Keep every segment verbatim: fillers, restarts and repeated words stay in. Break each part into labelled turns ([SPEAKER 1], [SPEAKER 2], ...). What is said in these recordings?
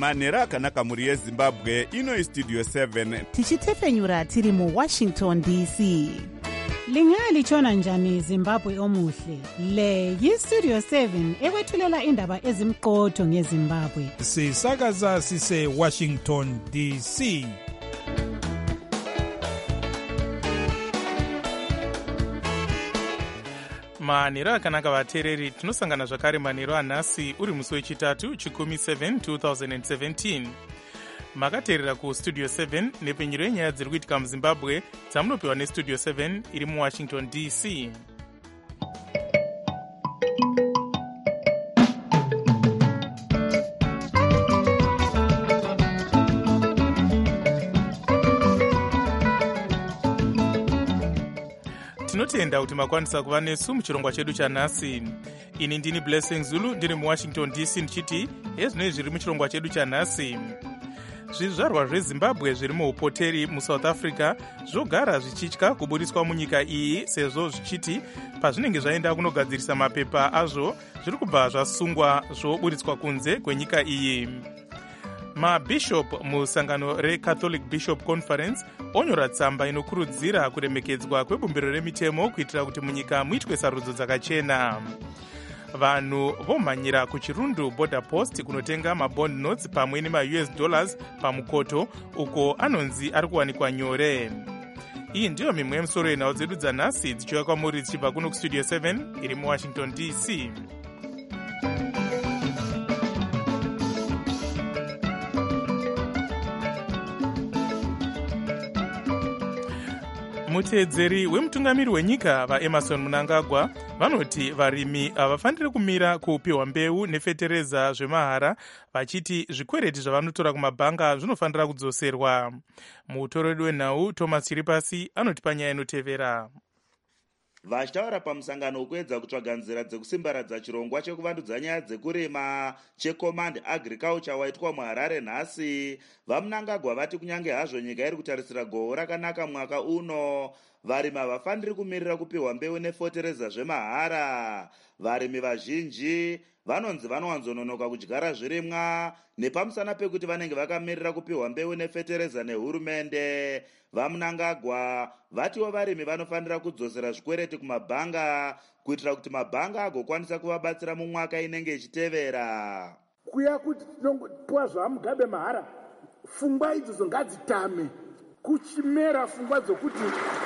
[SPEAKER 1] manhero akanaka mhuri yezimbabwe. Ino istudio seven
[SPEAKER 2] tichitefenyura tiri muwashington D C.
[SPEAKER 3] Lingalitshona njani Zimbabwe omuhle? Le yistudio seven ekwethulela indaba ezimqotho ngeZimbabwe.
[SPEAKER 4] Sisakaza sise Washington D C.
[SPEAKER 5] manhero akanaka vateereri, tinosangana zvakare manhero anhasi uri musi wechitatu chikumi seven twenty seventeen. makateerera kustudio seven nepenyero yenyaya dziri kuitika muzimbabwe dzamunopiwa nestudio seven iri muwashington D C. tinotenda kuti makwanisa kuva nesu muchirongwa chedu chanhasi. Ini ndini Blessing Zulu ndiri muwashington D C ndichiti ezvinoi zviri muchirongwa chedu chanhasi. Zvizvarwa zveZimbabwe zviri muupoteri muSouth Africa zvogara zvichitya kubudiswa munyika iyi sezvo zvichiti pazvinenge zvaenda kunogadzirisa mapepa azvo zviri kubva zvasungwa zvobudiswa kunze kwenyika iyi. Mabishop musangano reCatholic Bishop Conference onyora tsamba inokurudzira kuremekedzwa kwebumbiro remitemo kuitira kuti munyika muitwe sarudzo dzakachena. Vanhu vomhanyira kuchirundu border post kunotenga mabond notes pamwe nema-U S dollars pamukoto uko anonzi ari kuwanikwa nyore. Iyi ndiyo mimwe yemusoro yenhau dzedu dzanhasi dzichiuya kwamuri dzichibva kuno kustudio seven iri muwashington D C. muteedzeri wemutungamiri wenyika vaEmerson Mnangagwa vanoti varimi havafaniri kumira kupiwa mbeu nefetereza zvemahara, vachiti zvikwereti zvavanotora kumabhanga zvinofanira kudzoserwa. Mutorori wenhau Thomas Chiripasi anoti panyaya inotevera.
[SPEAKER 6] Vachitaura pamusangano wekuedza kutsvaga nzira dzekusimbaradza chirongwa chekuvandudza nyaya dzekurima cheCommand Agriculture waitwa muHarare nhasi, vaMnangagwa vati kunyange hazvo nyika iri kutarisira gohwo rakanaka mwaka uno, varimi havafaniri kumirira kupiwa mbeu nefotereza zvemahara. Varimi vazhinji vanonzi vanowanzononoka kudyara zvirimwa nepamusana pekuti vanenge vakamirira kupiwa mbeu nefetereza nehurumende. VaMnangagwa vatiwo varimi vanofanira kudzosera zvikwereti kumabhanga kuitira kuti mabhanga agokwanisa kuvabatsira mumwaka inenge ichitevera.
[SPEAKER 7] Kuya kuti tinongopiwa zvamugabe mahara, pfungwa idzodzo ngadzitame. Kuchimera pfungwa dzokuti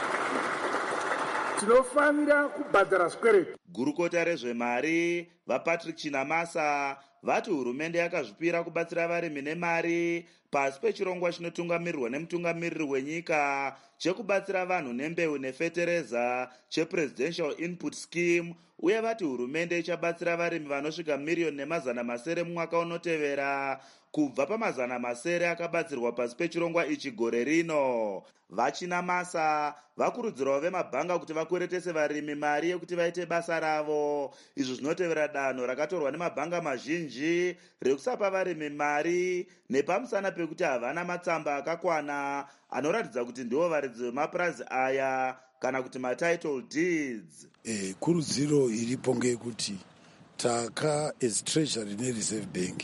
[SPEAKER 7] tinofanira kubhadhara zvikwereti.
[SPEAKER 6] Gurukota rezvemari vaPatrick Chinamasa vati hurumende yakazvipira kubatsira varimi nemari pasi pechirongwa chinotungamirirwa nemutungamiriri wenyika chekubatsira vanhu nembeu nefetereza chePresidential Input Scheme, uye vati hurumende ichabatsira varimi vanosvika miriyoni nemazana masere mumwaka unotevera kubva pamazana masere akabatsirwa pasi pechirongwa ichi gore rino. VaChinamasa vakurudzirawo vemabhanga kuti vakweretese varimi mari yekuti vaite basa ravo. Izvo zvinotevera danho rakatorwa nemabhanga mazhinji rekusapa varimi mari nepamusana pekuti havana matsamba akakwana anoratidza kuti ndivo varidzi vemapurazi aya kana kuti matitle deeds.
[SPEAKER 8] Eh, kurudziro iripo ngeyekuti taka as treasury nereserve bank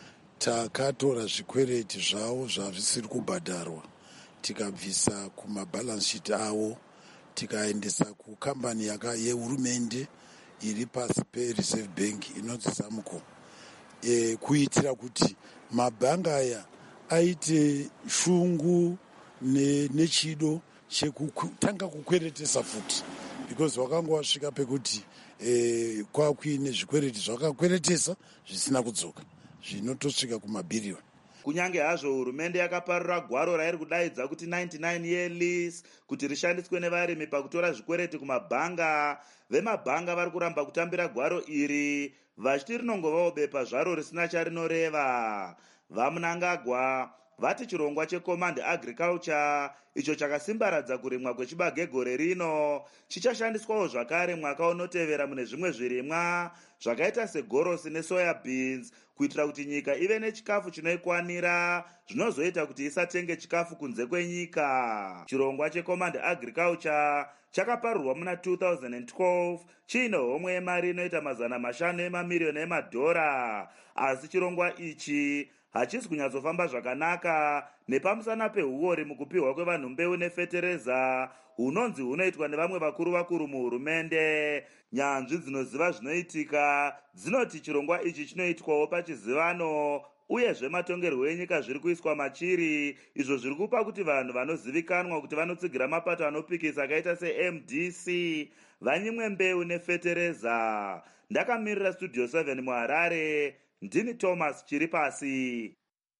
[SPEAKER 8] takatora zvikwereti zvavo zvazvisiri kubhadharwa tikabvisa kumabalance sheet avo tikaendesa kukambani yaka yehurumende iri pasi pereserve bank inonzi Samco, e, kuitira kuti mabhanga aya aite shungu ne, nechido chekutanga kukweretesa futi, because wakanga wasvika pekuti e, kwakuine zvikwereti zvakakweretesa zvisina kudzoka zvinotosvika kumabhiriyoni.
[SPEAKER 6] Kunyange hazvo hurumende yakaparura gwaro rairi kudaidza kuti ninety-nine year lease kuti rishandiswe nevarimi pakutora zvikwereti kumabhanga, vemabhanga vari kuramba kutambira gwaro iri vachiti rinongovawo bepa zvaro risina charinoreva. VaMnangagwa vati chirongwa cheCommand Agriculture icho chakasimbaradza kurimwa kwechibage gore rino chichashandiswawo zvakare mwaka unotevera mune zvimwe zvirimwa zvakaita segorosi nesoya beans kuitira kuti nyika ive nechikafu chinoikwanira zvinozoita kuti isatenge chikafu kunze kwenyika. Chirongwa cheCommand Agriculture chakaparurwa muna two thousand twelve chiine homwe yemari inoita mazana mashanu emamiriyoni emadhora, asi chirongwa ichi hachisi kunyatsofamba zvakanaka nepamusana peuori mukupiwa kwevanhu mbeu nefetereza hunonzi hunoitwa nevamwe vakuru vakuru muhurumende. Nyanzvi dzinoziva zvinoitika dzinoti chirongwa ichi chinoitwawo pachizivano uyezve matongerwo enyika zviri kuiswa machiri, izvo zviri kupa kuti vanhu vanozivikanwa kuti vanotsigira mapato anopikisa akaita se-M D C vanyimwe mbeu nefetereza. Ndakamirira studio seven muHarare, ndini Thomas Chiripasi.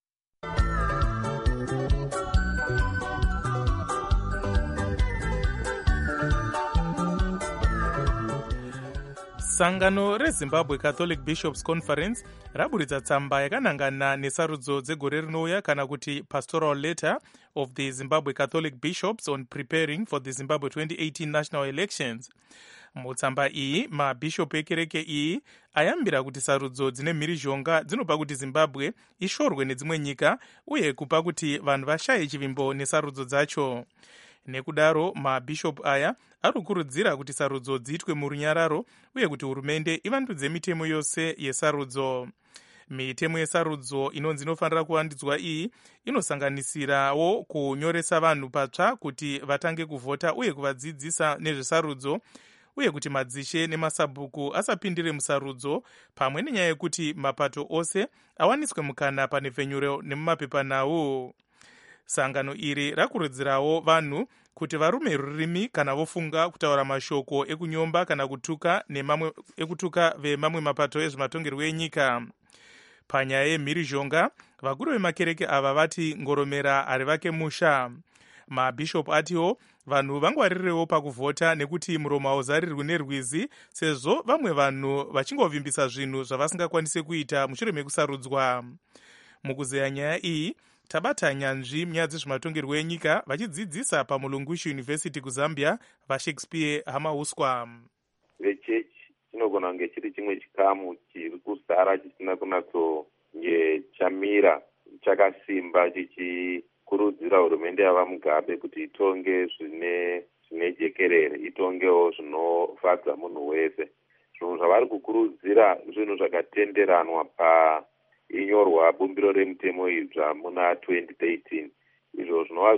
[SPEAKER 5] Sangano reZimbabwe Catholic Bishops Conference raburitsa tsamba yakanangana nesarudzo dzegore rinouya kana kuti Pastoral Letter of the Zimbabwe Catholic Bishops on preparing for the Zimbabwe twenty eighteen national elections. Mutsamba iyi mabhishop ekereke iyi ayambira kuti sarudzo dzine mhirizhonga dzinopa kuti Zimbabwe ishorwe nedzimwe nyika uye kupa kuti vanhu vashaye chivimbo nesarudzo dzacho. Nekudaro mabhishop aya arikurudzira kuti sarudzo dziitwe murunyararo uye kuti hurumende ivandudze mitemo yose yesarudzo. Mitemo yesarudzo inonzi inofanira kuvandudzwa iyi inosanganisirawo kunyoresa vanhu patsva kuti vatange kuvhota uye kuvadzidzisa nezvesarudzo, uye kuti madzishe nemasabhuku asapindire musarudzo, pamwe nenyaya yekuti mapato ose awaniswe mukana pane vhenyuro nemumapepanhau. Sangano iri rakurudzirawo vanhu kuti varume rurimi kana vofunga kutaura mashoko ekunyomba kana kutuka nemamwe ekutuka vemamwe mapato ezvematongerwo enyika. Panyaya yemhirizhonga, vakuru vemakereke ava vati ngoromera ari vake musha. Mabhishop atiwo vanhu vangwarirewo pakuvhota nekuti muromo hauzarirwi nerwizi, sezvo vamwe vanhu vachingovimbisa zvinhu zvavasingakwanise kuita mushure mekusarudzwa. Mukuzeya nyaya iyi, tabata nyanzvi munyaya dzezvematongerwo enyika vachidzidzisa paMulungushi University kuZambia vaShakespeare Hamauswa.
[SPEAKER 9] Vechechi chinogona kunge chiri chimwe chikamu chiri kuzara chisina kunatsonge chamira chakasimba chichikurudzira hurumende yavaMugabe kuti itonge zvine zvine jekerere, itongewo zvinofadza munhu wese. Zvinhu zvavari kukurudzira zvinhu zvakatenderanwa pa inyorwa bumbiro remutemo idzva muna twenty thirteen. Izvo zvinova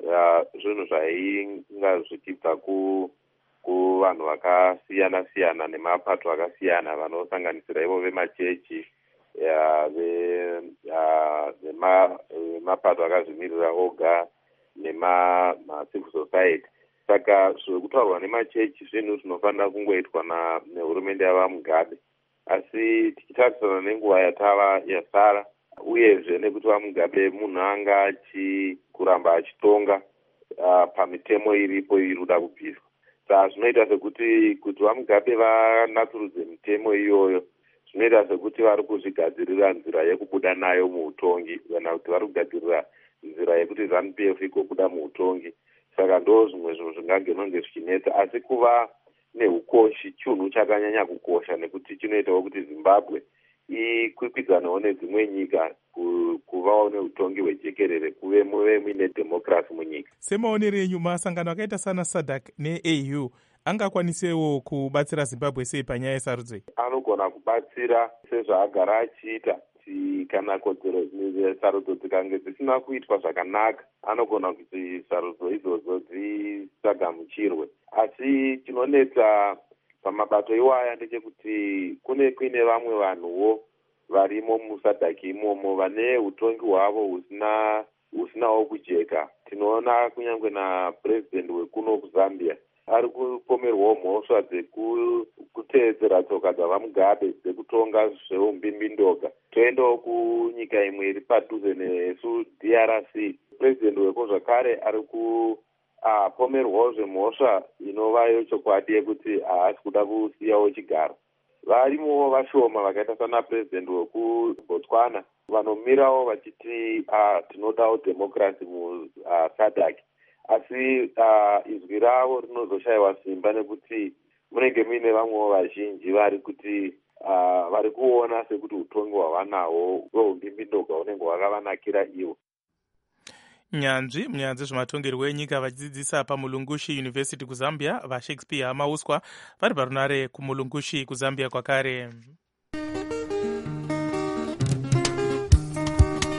[SPEAKER 9] zvinhu zvainga zvichibva kuvanhu vakasiyana siyana nemapato akasiyana vanosanganisira ivo vemachechi, vemapato akazvimirira oga nemacivil society. Saka zvekutaurwa nemachechi zvinhu zvinofanira kungoitwa nehurumende yavaMugabe. Asi tichitarisana nenguva yatava yasara uyezve nekuti vaMugabe munhu anga achikuramba achitonga uh, pamitemo iripo iri kuda kubviswa. Saka zvinoita sekuti kuti vaMugabe vanatsurudze mitemo iyoyo, zvinoita sekuti vari kuzvigadzirira nzira yekubuda nayo muutongi kana kuti vari kugadzirira nzira yekuti ZANU P F igobuda muutongi. Saka ndo zvimwe zvinhu zvingange zvichinetsa, asi kuva neukoshi chinhu chakanyanya kukosha nekuti chinoitawo kuti Zimbabwe ikwikwidzanawo nedzimwe nyika kuvawo neutongi hwejekerere, kuve muve muine democracy munyika.
[SPEAKER 5] Semaonero enyu, masangano akaita sana S A D C ne-A U angakwanisewo kubatsira Zimbabwe sei panyaya yesarudzo?
[SPEAKER 9] Anogona kubatsira sezvaagara achiita. Kana kodzero sarudzo dzikange dzisina kuitwa zvakanaka, anogona kuti sarudzo idzodzo dzisagamuchirwe. Asi chinonetsa pamabato iwaya ndechekuti kune kuine vamwe vanhuwo varimo muS A D C imomo vane utongi hwavo husina husinawo kujeka. Tinoona kunyange napresident wekuno kuZambia ari kupomerwawo mhosva dzekuteedzera tsoka dzavaMugabe dzekutonga zveumbimbi-ndoga. Toendawo kunyika imwe iri padhuze nesu D R C, president weko zvakare ari kupomerwawo zvemhosva inovayo chokwadi yekuti haasi kuda kusiyawo chigaro. Varimowo vashoma vakaita sana president wekuBotswana vanomirawo vachiti tinodawo democracy muS A D C. Asi uh, izwi ravo rinozoshayiwa simba nekuti munenge muine vamwewo vazhinji vari kuti uh, vari kuona sekuti utongi hwavanawo hweumbimbi-ndoga unenge hwakavanakira ivo.
[SPEAKER 5] Nyanzvi munyaya dzezvematongerwo enyika vachidzidzisa paMulungushi University kuZambia vaShakespeare Hamauswa vari parunare kuMulungushi kuZambia kwakare.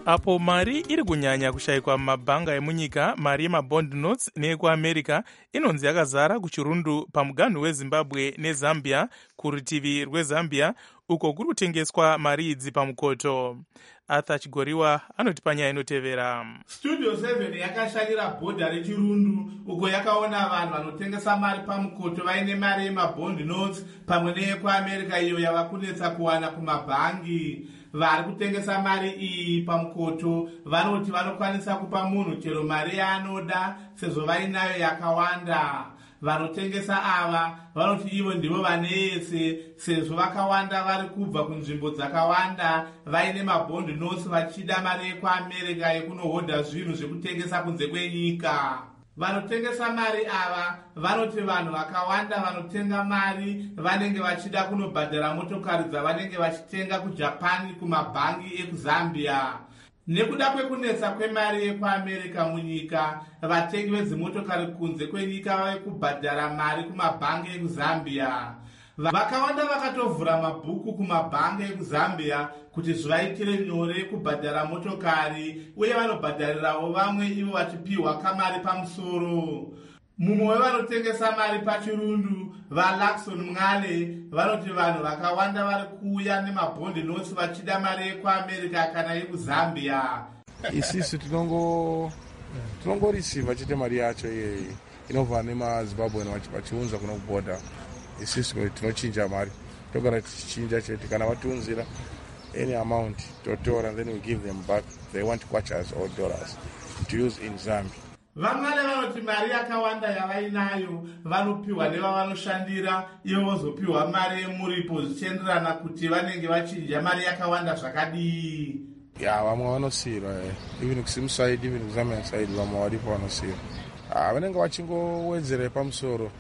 [SPEAKER 5] apo mari iri kunyanya kushayikwa mumabhanga emunyika. Mari yemabond notes neyekuamerica inonzi yakazara kuchirundu pamuganhu wezimbabwe nezambia, kurutivi rwezambia uko kuri kutengeswa mari idzi pamukoto. Arthur Chigoriwa anoti panyaya inotevera.
[SPEAKER 10] Studio seven yakashanyira bhodha rechirundu uko yakaona vanhu vanotengesa mari pamukoto vaine mari yemabond notes pamwe neyekuamerica iyo yava kunetsa kuwana kumabhangi. Vari kutengesa mari iyi pamukoto vanoti vanokwanisa kupa munhu chero mari yaanoda sezvo vainayo yakawanda. Vanotengesa ava vanoti ivo ndivo vanese sezvo vakawanda vari kubva kunzvimbo dzakawanda vaine mabond notes vachida mari yekuamerica yekunohodha zvinhu zvekutengesa kunze kwenyika. Vanotengesa mari ava vanoti vanhu vakawanda vanotenga mari vanenge vachida kunobhadhara motokari dzavanenge vachitenga kujapani kumabhangi ekuzambia. Nekuda kwekunetsa kwemari yekuamerica munyika, vatengi vezimotokari kunze kwenyika vave kubhadhara mari kumabhangi ekuzambia. Vakawanda vakatovhura mabhuku kumabhangi ekuzambia kuti zvivaitire nyore kubhadhara motokari, uye vanobhadharirawo vamwe ivo vachipiwa kamari pamusoro. Mumwe wevanotengesa mari pachirundu, vaLaxon Mngale, vanoti vanhu vakawanda vari kuuya nemabond notes vachida mari yekuamerica kana yekuzambia.
[SPEAKER 11] Isisi tinongo tinongorisiva chete mari yacho iyeyi inobva nemazimbabwe vachiunza kuno kubhodha. Isisi tinochinja mari, togara tichichinja chete. Kana vatiunzira any amount totora, then we give them back. They want kwachas or dollars to use in Zambia.
[SPEAKER 10] Vamwale vanoti mari yakawanda yavainayo vanopiwa nevavanoshandira, ivo vozopiwa mari yemuripo zvichienderana kuti vanenge vachinja mari yakawanda zvakadii.
[SPEAKER 11] Ya vamwe vanosiyirwa, even kusimusaidi, even kuzambian side vamwe varipo vanosiyirwa. Vanenge vachingowedzera pamusoro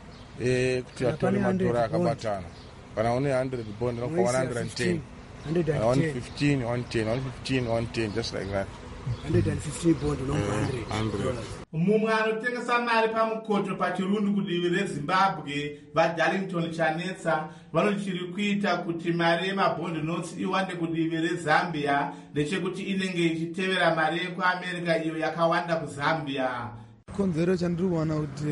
[SPEAKER 11] kuti atore madhora akabatana. Kana une one hundred bond unokwa one hundred ten, one fifteen, one ten, one fifteen, one ten, just like that.
[SPEAKER 12] one hundred fifty bond unokwa one hundred.
[SPEAKER 10] Mumwe anotengesa mari pamukoto pachirundu kudivi reZimbabwe, vaDarlington Chanetsa, vanoti chiri kuita kuti mari yemabond notes iwande kudivi reZambia ndechekuti inenge ichitevera mari yekuamerica iyo yakawanda kuzambia.
[SPEAKER 12] Konzero chandiri kuona kuti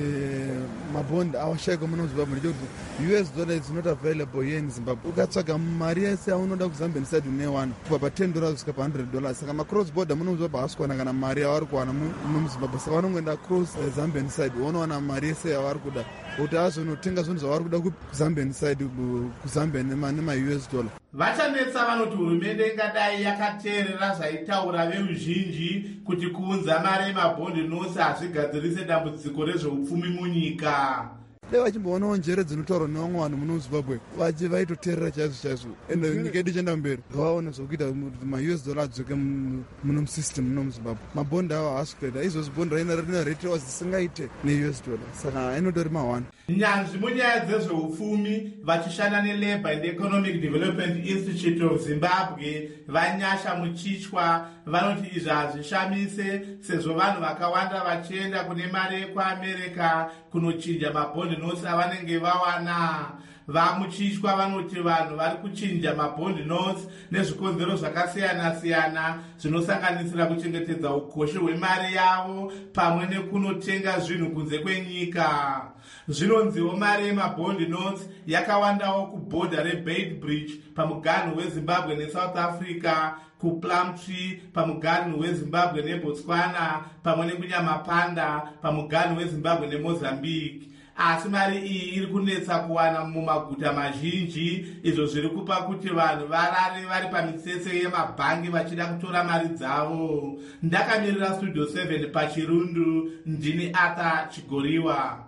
[SPEAKER 12] mabond awashayika muno muZimbabwe ndechekuti U S dollar is not available here in Zimbabwe. Ukatsvaga mari yese aunoda kuZambian side unewana kubva pa ten dollars kusvika pa one hundred dollars. Saka macross border muno muZimbabwe havasi kuwana kana mari yavari kuwana muno muZimbabwe. Saka vanongoenda cross Zambian side vonowana mari yese yavari kuda kuti azonotenga zvinhu zvavari kuda kuZambian side kuZambia nema-U S dollar.
[SPEAKER 10] Vachanetsa vanoti hurumende ingadai yakateerera zvaitaura veruzhinji kuti kuunza mari yemabond notes hazvigadzirise dambudziko rezveupfumi munyika.
[SPEAKER 12] Dai vachimboonawo njere dzinotaurwa nevamwe vanhu muno muZimbabwe vachi vaitoteerera chaizvo chaizvo, ende nyika yedu ichienda mberi vaone zvokuita kuti ma-U S dollar adzoke muno musystem muno muZimbabwe. Mabhondi ava haasi kuenda izvozvi bhondi rina retewa zisingaite ne-U S dollar, saka inotori mahwani.
[SPEAKER 10] Nyanzvi munyaya dzezveupfumi vachishanda neLabour and Economic Development Institute of Zimbabwe vanyasha muchichwa vanoti izvi hazvishamise sezvo vanhu vakawanda vachienda kune mari yekuamerica kunochinja mabond notes avanenge vawana. Vamuchichwa vanoti vanhu vari kuchinja mabond notes nezvikonzero zvakasiyana-siyana zvinosanganisira kuchengetedza ukosha hwemari yavo pamwe nekunotenga zvinhu kunze kwenyika. Zvinonziwo mari yemabond notes yakawandawo kubhodha reBeitbridge pamuganhu weZimbabwe neSouth Africa, kuPlumtree pamuganhu weZimbabwe neBotswana, pamwe nekuNyamapanda pamuganhu weZimbabwe neMozambique. Asi mari iyi iri kunetsa kuwana mumaguta mazhinji, izvo zviri kupa kuti vanhu varare vari pamitsetse yemabhangi vachida kutora mari dzavo. Ndakamirira Studio seven pachirundu, ndini Arthur Chigoriwa.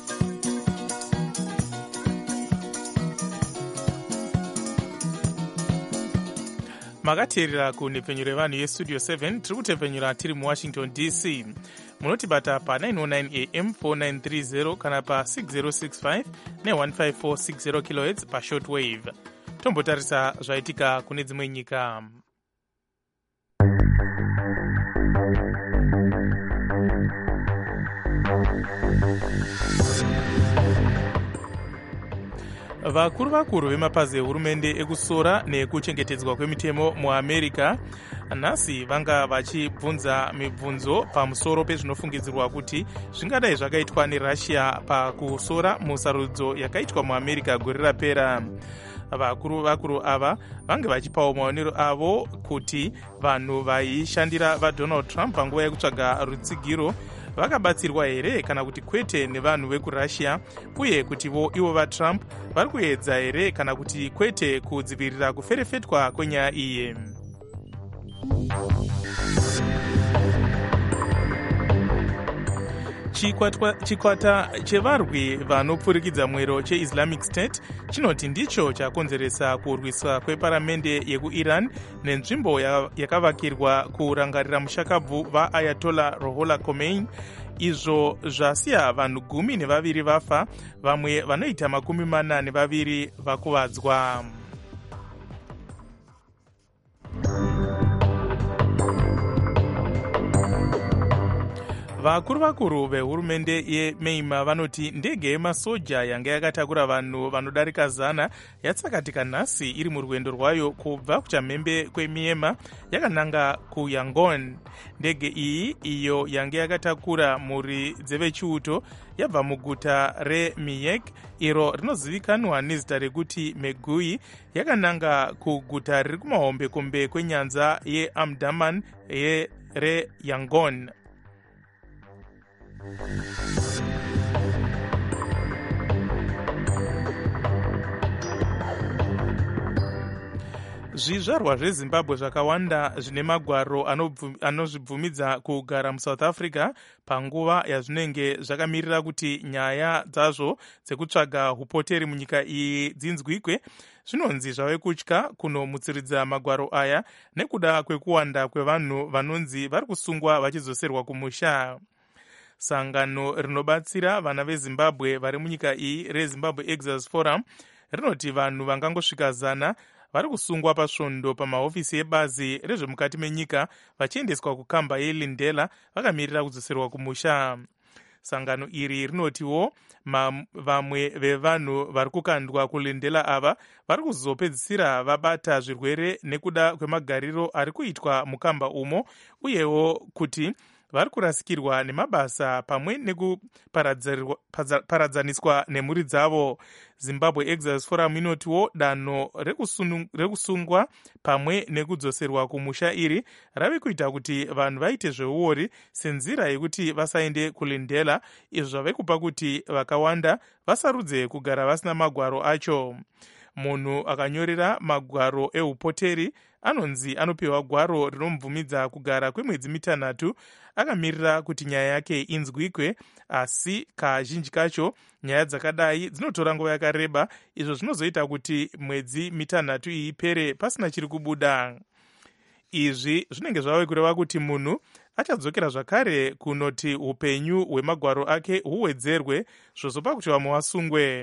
[SPEAKER 5] Makateerera kunhepfenyuro yevanhu yestudio seven, tiri kutepfenyura tiri muWashington D C. Munotibata pa nine oh nine A M four nine three zero kana pa six zero six five ne one five four six zero kilohertz pa shortwave. Tombotarisa zvaitika kune dzimwe nyika. Vakuru vakuru vemapazi ehurumende ekusora nekuchengetedzwa kwemitemo muAmerica nhasi vanga vachibvunza mibvunzo pamusoro pezvinofungidzirwa kuti zvingadai zvakaitwa nerussia pakusora musarudzo yakaitwa muamerica gore rapera. vakuru vakuru ava vange vachipawo maonero avo kuti vanhu vaishandira vadonald trump panguva yekutsvaga rutsigiro vakabatsirwa here kana kuti kwete nevanhu vekurussia, uye kutivo ivo vatrump vari kuedza here kana kuti kwete kudzivirira kuferefetwa kwenyaya iyi. chikwata chevarwi vanopfurikidza mwero cheislamic state chinoti ndicho chakonzeresa kurwiswa kweparamende yekuiran nenzvimbo yakavakirwa kurangarira mushakabvu vaayatollah Ruhollah Khomeini, izvo zvasiya vanhu gumi nevaviri vafa, vamwe vanoita makumi mana nevaviri vakuvadzwa. vakuru vakuru vehurumende yeMyanmar vanoti ndege yemasoja yanga yakatakura vanhu vanodarika zana yatsakatika nhasi iri murwendo rwayo kubva kuchamhembe kweMyanmar yakananga kuYangon. Ndege iyi iyo yanga yakatakura mhuri dzevechiuto yabva muguta reMiek iro rinozivikanwa nezita rekuti Megui yakananga kuguta riri kumahombekombe kwenyanza yeAndaman reYangon. zvizvarwa zvezimbabwe zvakawanda zvine magwaro anozvibvumidza kugara muSouth Africa panguva yazvinenge zvakamirira kuti nyaya dzazvo dzekutsvaga upoteri munyika iyi dzinzwikwe. Zvinonzi zvave kutya kunomutsiridza magwaro aya nekuda kwekuwanda kwevanhu vanonzi vari kusungwa vachizoserwa kumusha. Sangano rinobatsira vana vezimbabwe vari munyika iyi reZimbabwe Exodus Forum rinoti vanhu vangangosvika zana vari kusungwa pasvondo pamahofisi ebazi rezvemukati menyika vachiendeswa kukamba yeLindela vakamirira kudzoserwa kumusha. Sangano iri rinotiwo vamwe vevanhu vari kukandwa kuLindela ava vari kuzopedzisira vabata zvirwere nekuda kwemagariro ari kuitwa mukamba umo, uyewo kuti vari kurasikirwa nemabasa pamwe nekuparadzaniswa nemhuri dzavo. Zimbabwe Exodus Forum inotiwo danho rekusungwa pamwe nekudzoserwa kumusha iri rave kuita kuti vanhu vaite zveuori senzira yekuti vasaende kuLindela, izvo zvave kupa kuti vakawanda vasarudze kugara vasina magwaro acho. Munhu akanyorera magwaro eupoteri anonzi anopiwa gwaro rinomubvumidza kugara kwemwedzi mitanhatu akamirira kuti nyaya yake inzwikwe, asi kazhinji kacho nyaya dzakadai dzinotora nguva yakareba, izvo zvinozoita kuti mwedzi mitanhatu iyi ipere pasina chiri kubuda. Izvi zvinenge zvave kureva kuti munhu achadzokera zvakare kunoti upenyu hwemagwaro ake huwedzerwe, zvozopa kuti vamwe vasungwe.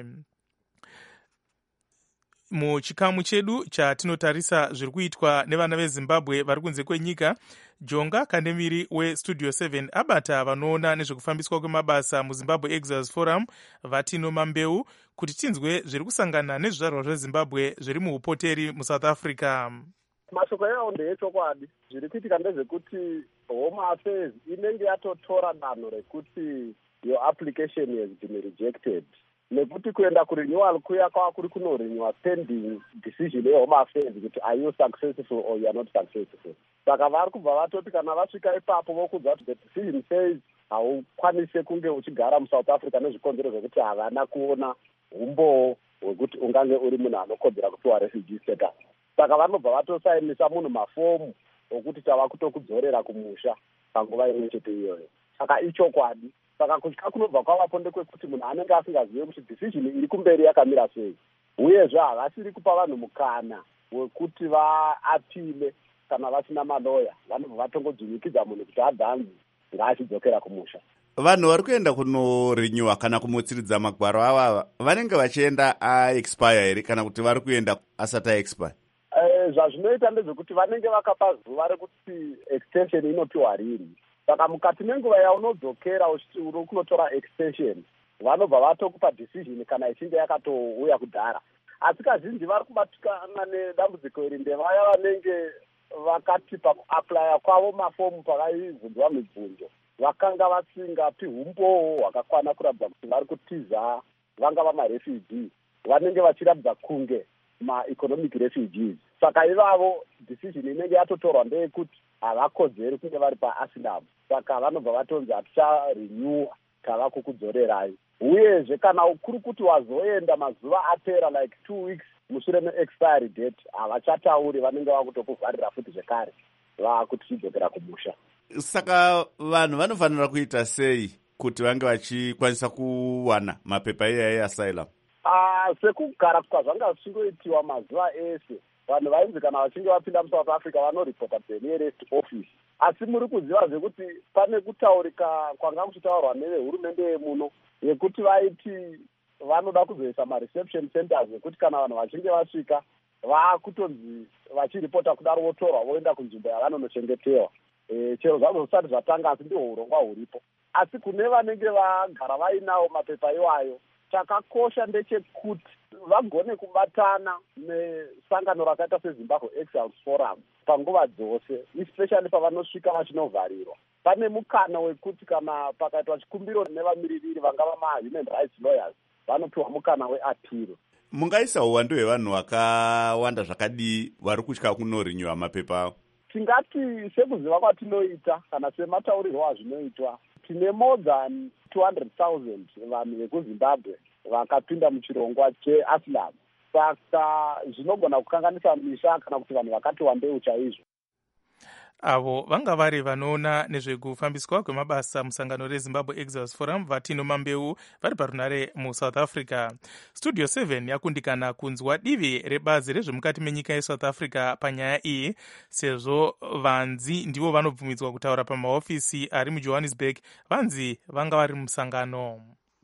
[SPEAKER 5] Muchikamu chedu chatinotarisa zviri kuitwa nevana veZimbabwe vari kunze kwenyika, Jonga Kandemiri weStudio seven abata vanoona nezvekufambiswa kwemabasa muZimbabwe Exodus Forum Vatino Mambeu kuti tinzwe zviri kusangana nezvizvarwa zveZimbabwe zviri muupoteri muSouth Africa.
[SPEAKER 13] Mashoko yawo ndeyechokwadi. Zviri kuitika ndezvekuti Home Affairs inenge yatotora danho rekuti your application has been rejected, nekuti kuenda kurenewal kuya kwava kuri kunorenewa pending decision yeHome Affairs kuti are you successful or you are not successful. Saka vari kubva vatoti kana vasvika ipapo vokudza kuti the decision says haukwanise kunge uchigara muSouth Africa nezvikonzero zvekuti havana kuona umbowo hwekuti ungange uri munhu anokodzera kupiwa refugee status. Saka vanobva vatosainisa munhu mafomu okuti tava kutokudzorera kumusha panguva imwe chete iyoyo. Saka ichokwadi. Saka kutya kunobva kwavapo ndekwekuti munhu anenge asingazive kuti decision iri kumberi yakamira sei, uyezve havasiri kupa vanhu mukana wekuti vaapile kana vasina maloya, vanobva vatongodzumikidza munhu kuti adhanzi ngaachidzokera kumusha.
[SPEAKER 1] Vanhu vari kuenda kunorenyuwa kana kumutsiridza magwaro ava vanenge vachienda aexpire here kana kuti vari kuenda asati aexpire?
[SPEAKER 13] Eh, zvazvinoita ndezvekuti vanenge vakapa zuva rekuti extension inopiwa rini. Saka mukati menguva yaunodzokera uchiti uri kunotora extension, vanobva vatokupa decision kana ichinge yakatouya kudhara. Asi kazhinji vari kubatikana nedambudziko iri ndevaya vanenge vakati pakuaplaya kwavo mafomu pavaibvunzwa mibvunzo vakanga vasingapi umbowo hwakakwana kuratidza kuti vari kutiza vanga vamarefugee vanenge vachiratidza kunge maeconomic refugees. Saka ivavo decision inenge yatotorwa ndeyekuti havakodzeri kunge vari paasylum, saka vanobva vatonzi haticharenewa tava kukudzorerai. Uyezve kana kuri kuti wazoenda mazuva apera like two weeks mushure meexpiry date havachatauri, vanenge vakutokuvharira futi zvekare vakuti chidzokera kumusha.
[SPEAKER 1] Saka vanhu vanofanira kuita sei kuti vange vachikwanisa kuwana mapepa iyayi asylum?
[SPEAKER 13] Ah, sekugara kwazvanga zvichingoitiwa mazuva ese, vanhu vainzi kana vachinge vapinda muSouth Africa vanoripota kunearrest office. Asi muri kuziva zvekuti pane kutaurika kwanga kuchitaurwa nevehurumende yemuno yekuti vaiti vanoda kuzoisa mareception centers yekuti kana vanhu vachinge vasvika vakutonzi vachiripota kudaro votorwa voenda kunzvimbo yavanonochengetewa. E, chero zvazvo zvisati zvatanga, asi ndihwo urongwa huripo. Asi kune vanenge vagara vainawo mapepa iwayo, chakakosha ndechekuti vagone kubatana nesangano rakaita seZimbabwe Exiles Forum panguva dzose, especially pavanosvika vachinovharirwa. Pane mukana wekuti kana pakaitwa chikumbiro nevamiririri vangava ma-human rights lawyers vanopiwa mukana weappeal.
[SPEAKER 1] Mungaisa uwandu hwevanhu vakawanda zvakadii vari kutya kunorinyiwa mapepa avo?
[SPEAKER 13] Tingati sekuziva kwatinoita kana semataurirwo azvinoitwa, tine more than two hundred thousand vanhu vekuZimbabwe vakapinda muchirongwa cheasylum. Saka zvinogona kukanganisa misha kana kuti vanhu vakati wandei chaizvo.
[SPEAKER 5] Avo vanga vari vanoona nezvekufambiswa kwemabasa musangano reZimbabwe Exiles Forum Vatino Mambeu vari parunare muSouth Africa. Studio seven yakundikana kunzwa divi rebazi rezvemukati menyika yeSouth Africa panyaya iyi, sezvo vanzi ndivo vanobvumidzwa kutaura pamahofisi ari muJohannesburg. Vanzi vanga vari musangano.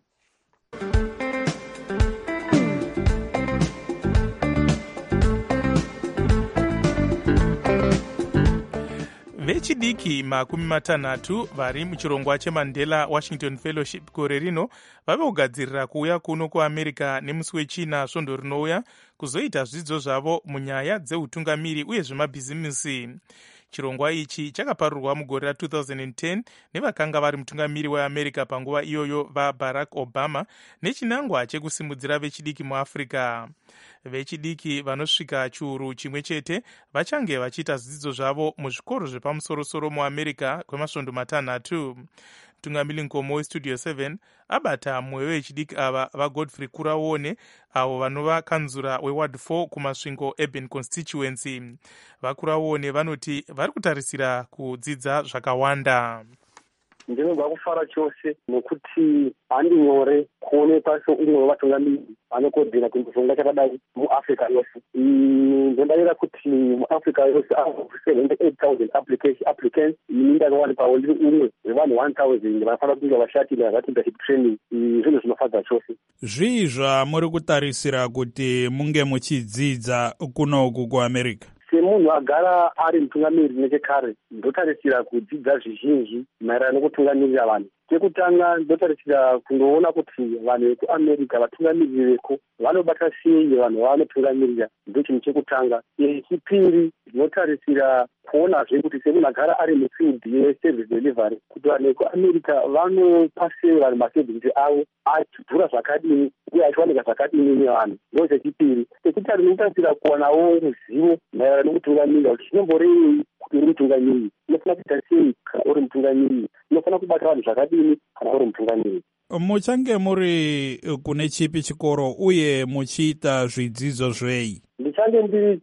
[SPEAKER 5] Vechidiki makumi matanhatu vari muchirongwa cheMandela Washington Fellowship gore rino vave kugadzirira kuuya kuno kuAmerica nemusi wechina svondo rinouya kuzoita zvidzidzo zvavo munyaya dzeutungamiri uye zvemabhizimisi. Chirongwa ichi chakaparurwa mugore ra two thousand ten nevakanga vari mutungamiri weAmerica panguva iyoyo vaBarack Obama nechinangwa chekusimudzira vechidiki muAfrica. Vechidiki vanosvika chiuru chimwe chete vachange vachiita zvidzidzo zvavo muzvikoro zvepamusorosoro muAmerica kwemasvondo matanhatu. Tungamili Nkomo weStudio seven abata mumwe wechidiki ava vaGodfrey Kuraone avo vanova kanzura weward four kumasvingo Urban Constituency. VaKuraone vanoti vari kutarisira kudzidza zvakawanda.
[SPEAKER 14] Ndinobva kufara chose nokuti handi nyore kuonekwa seumwe wevatungamiri vanokodzera kuchirongwa chakadai muAfrica yose. Ndinodarira kuti muAfrica yose ava seventy-eight thousand applicants, ini ndakawanipawo ndiri umwe wevanhu one thousand vanofanira kunge vashatira vatindership training. Zvinhu zvinofadza chose.
[SPEAKER 4] Zvii zvamuri kutarisira kuti munge muchidzidza kunoku kuAmerica?
[SPEAKER 14] Semunhu agara ari mutungamiri nechekare, ndotarisira kudzidza zvizhinji maererano nekutungamirira vanhu. Chekutanga ndotarisira kundoona kuti vanhu vekuAmerica vatungamiri veko vanobata sei vanhu vavanotungamirira, ndochinhu chekutanga. Chechipiri ndinotarisira kuonazve kuti semunhu agara ari mufield yeservice delivery, kuti vanhu vekuAmerica vanopa sei vanhu maservice avo achidhura zvakadini uye achiwanika zvakadini nevanhu. Ndo chechipiri. Chechitatu ndinotarisira kuwanawo ruzivo maererano nekutungamirira kuti chinomborei kuti uri mutungamiri, unofanira kuita sei kana uri mutungamiri, unofanira kubata vanhu zvakadini kana uri mutungamiri.
[SPEAKER 4] Muchange muri kune chipi chikoro uye muchiita zvidzidzo zvei?
[SPEAKER 14] Ndichange ndiri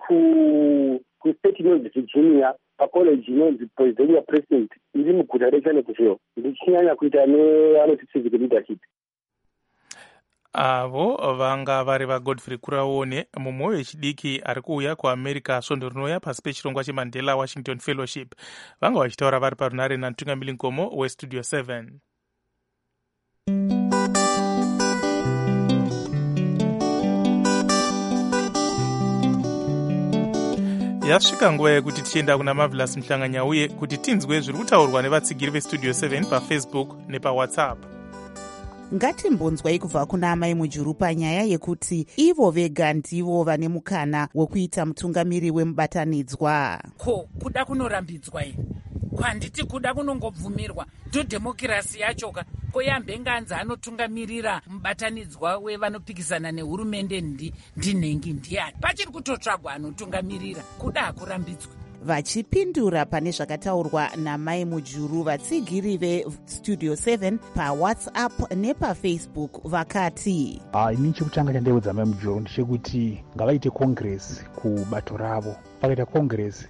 [SPEAKER 14] ku kuState University Virginia pacollege inonzi Presidential President iri muguta reCharlottesville. Ndichinyanya kuita nevanoti civic leadership.
[SPEAKER 5] Avo vanga vari vaGodfrey Kuraone, mumwe wechidiki ari kuuya kuAmerica svondo rinouya pasi pechirongwa cheMandela Washington Fellowship. Vanga vachitaura vari parunare naMtungamili Nkomo weStudio seven. Yasvika nguva yekuti tichienda kuna Marvelous Mhlanganya uye kuti tinzwe zviri kutaurwa nevatsigiri veStudio seven paFacebook nepaWhatsApp.
[SPEAKER 2] ngatimbonzwai kubva kuna Amai Mujuru panyaya yekuti ivo vega ndivo vane mukana wekuita mutungamiri wemubatanidzwa.
[SPEAKER 15] Ko kuda kunorambidzwa ine kwanditi kuda kunongobvumirwa ndodhemokirasi yachoka koyambe nganzi anotungamirira mubatanidzwa wevanopikisana nehurumende ndi ndinhengi ndiani pachiri kutotsvagwa anotungamirira kuda hakurambidzwa.
[SPEAKER 2] Vachipindura pane zvakataurwa naMai Mujuru, vatsigiri vestudio seven pawhatsapp nepafacebook vakati
[SPEAKER 16] uh, ini chekutanga chandeudza Mai Mujuru ndechekuti ngavaite congress kubato ravo. Pakaita congress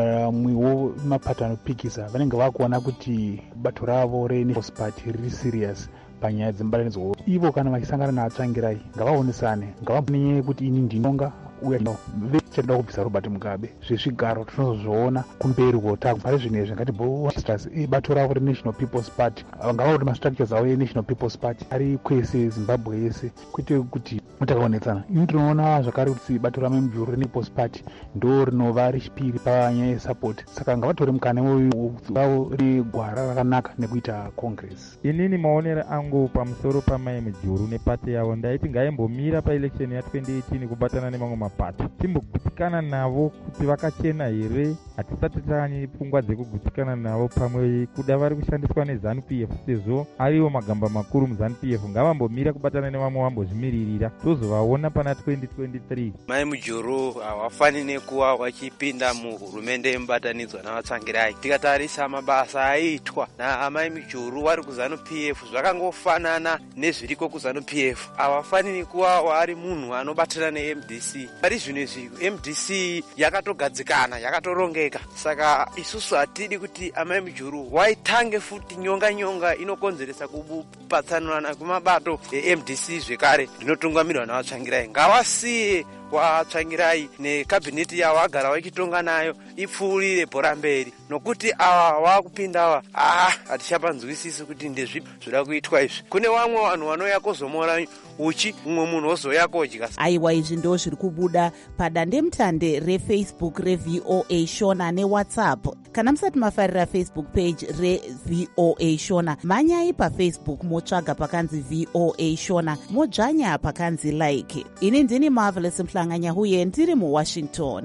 [SPEAKER 16] vamwewo mapato anopikisa vanenge vakuona kuti bato ravo reNationalist Party riri serious panyaya dzemubatanidzwa. Ivo kana vachisangana navatsvangirai ngavaonesane, ngavaonye kuti ini ndinonga uya vechada kubvisa Robert Mugabe. Zvezvigaro tinozozviona kumberi kotako pari zvinezvi ngati bato ravo reNational People's Party ngavaone mastructures avo eNational People's Party ari kwese Zimbabwe yese kwete kuti mutakaonetsana. Ini tinoona zvakare kuti bato raMai Mujuru reNationalist Party ndo rinova rechipiri panyaya yesupport, saka ngavatore mukana wavo regwara rakanaka nekuita congress.
[SPEAKER 17] Inini maonero angu pamusoro paMai Mujuru nepati yavo ndaiti ngaimbomira paelection ya twenty eighteen kubatana nemamwe mapato timbogutsikana navo kuti vakachena here. Hatisati tani pfungwa dzekugutsikana navo pamwe kuda vari kushandiswa neZANU P F sezvo ariwo magamba makuru muZANU P F ngavambomira kubatana nevamwe vambozvimiririra tozovaona pana twenty twenty-three.
[SPEAKER 18] Mai Mujuru hawafani nekuva vachipinda muhurumende yemubatanidzwa navatsangirai. Tikatarisa mabasa aiitwa naMai Mujuru vari kuZANU P F zvakangofanana nezviriko kuZANU P F. Havafani nekuva vari munhu anobatana neM D C. Pari zvino izvi M D C yakatogadzikana yakatorongeka, saka isusu hatidi kuti Amai Mujuru waitange futi nyonga nyonga inokonzeresa kupatsanurana kumabato eM D C zvekare rinotungamirwa navatsvangirai. Ngavasiye vatsvangirai nekabhineti yavo agara vachitonga nayo ipfuurire bhora mberi, nokuti ava vakupinda ava ah hatichapanzwisisi kuti ndezvipi zvoda kuitwa izvi. Kune vamwe vanhu vanouya kuzomora uchi mumwe munhu ozoya kodya.
[SPEAKER 2] Aiwa, izvi ndo zviri kubuda padandemutande refacebook reV O A Shona newhatsapp. Kana musati mafarira Facebook page reV O A Shona, manyai pafacebook motsvaga pakanzi V O A Shona, modzvanya pakanzi like. Ini ndini Marvelous Mhlanganya huye ndiri muWashington.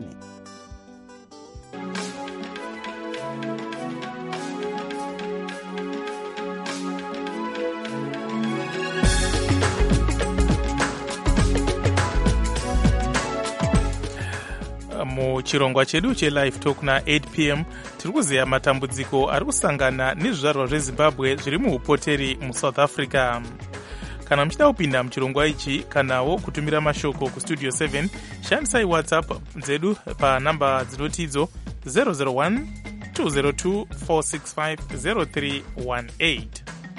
[SPEAKER 5] muchirongwa chedu chelive talk na-eight p m tiri kuziva matambudziko ari kusangana nezvizvarwa zvezimbabwe zviri muupoteri musouth Africa. Kana muchida kupinda muchirongwa ichi kanawo kutumira mashoko kustudio seven, shandisai whatsapp dzedu panhamba dzinotidzo zero zero one two zero two four six five zero three one eight.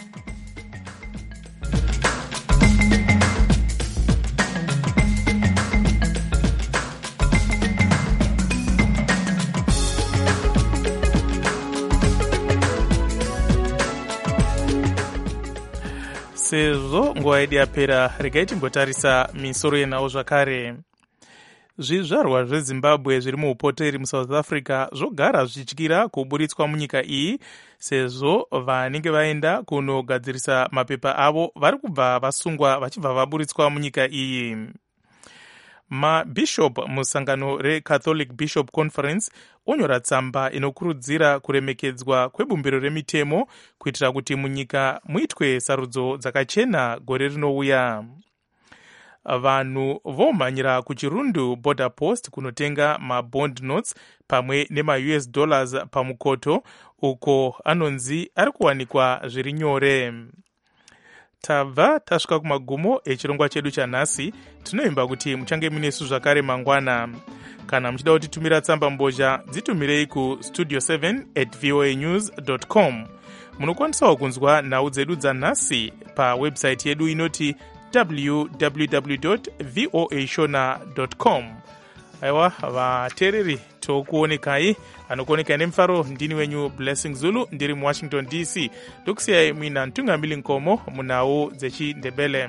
[SPEAKER 5] Sezvo nguva yedu yapera, regai timbotarisa misoro yenhau zvakare. Zvizvarwa zveZimbabwe zviri muupoteri muSouth Africa zvogara zvichityira kuburitswa munyika iyi, sezvo vanenge vaenda kunogadzirisa mapepa avo vari kubva vasungwa vachibva vaburitswa munyika iyi. Mabishop musangano reCatholic Bishop Conference onyora tsamba inokurudzira kuremekedzwa kwebumbiro remitemo kuitira kuti munyika muitwe sarudzo dzakachena gore rinouya. Vanhu vomhanyira kuchirundu border post kunotenga mabond notes pamwe nema-U S dollars pamukoto, uko anonzi ari kuwanikwa zviri nyore. Tabva tasvika kumagumo echirongwa chedu chanhasi. Tinoimba kuti muchange munesu zvakare mangwana. Kana muchida kutitumira tsamba mbozha, dzitumirei ku studio seven at voa news dot com. Munokwanisawo kunzwa nhau dzedu dzanhasi pawebsite yedu inoti w w w dot voa shona dot com. Aiwa, vateereri tokuonekai, anokuonekai nemufaro ndini wenyu Blessing Zulu, ndiri muWashington D C. Ndokusiyai muina Ntungamili Nkomo munhau dzechiNdebele.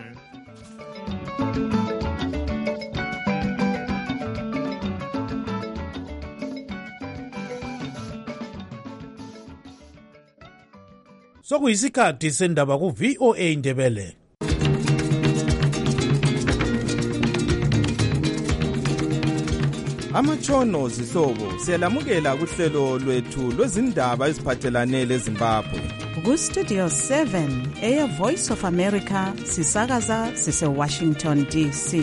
[SPEAKER 19] Sokuyisikhathi sendaba ku V O A Ndebele. amatshono zihlobo siyalamukela kuhlelo lwethu lwezindaba eziphathelane leZimbabwe.
[SPEAKER 20] Ku-Studio seven, Air Voice of America, sisakaza sise-Washington D C.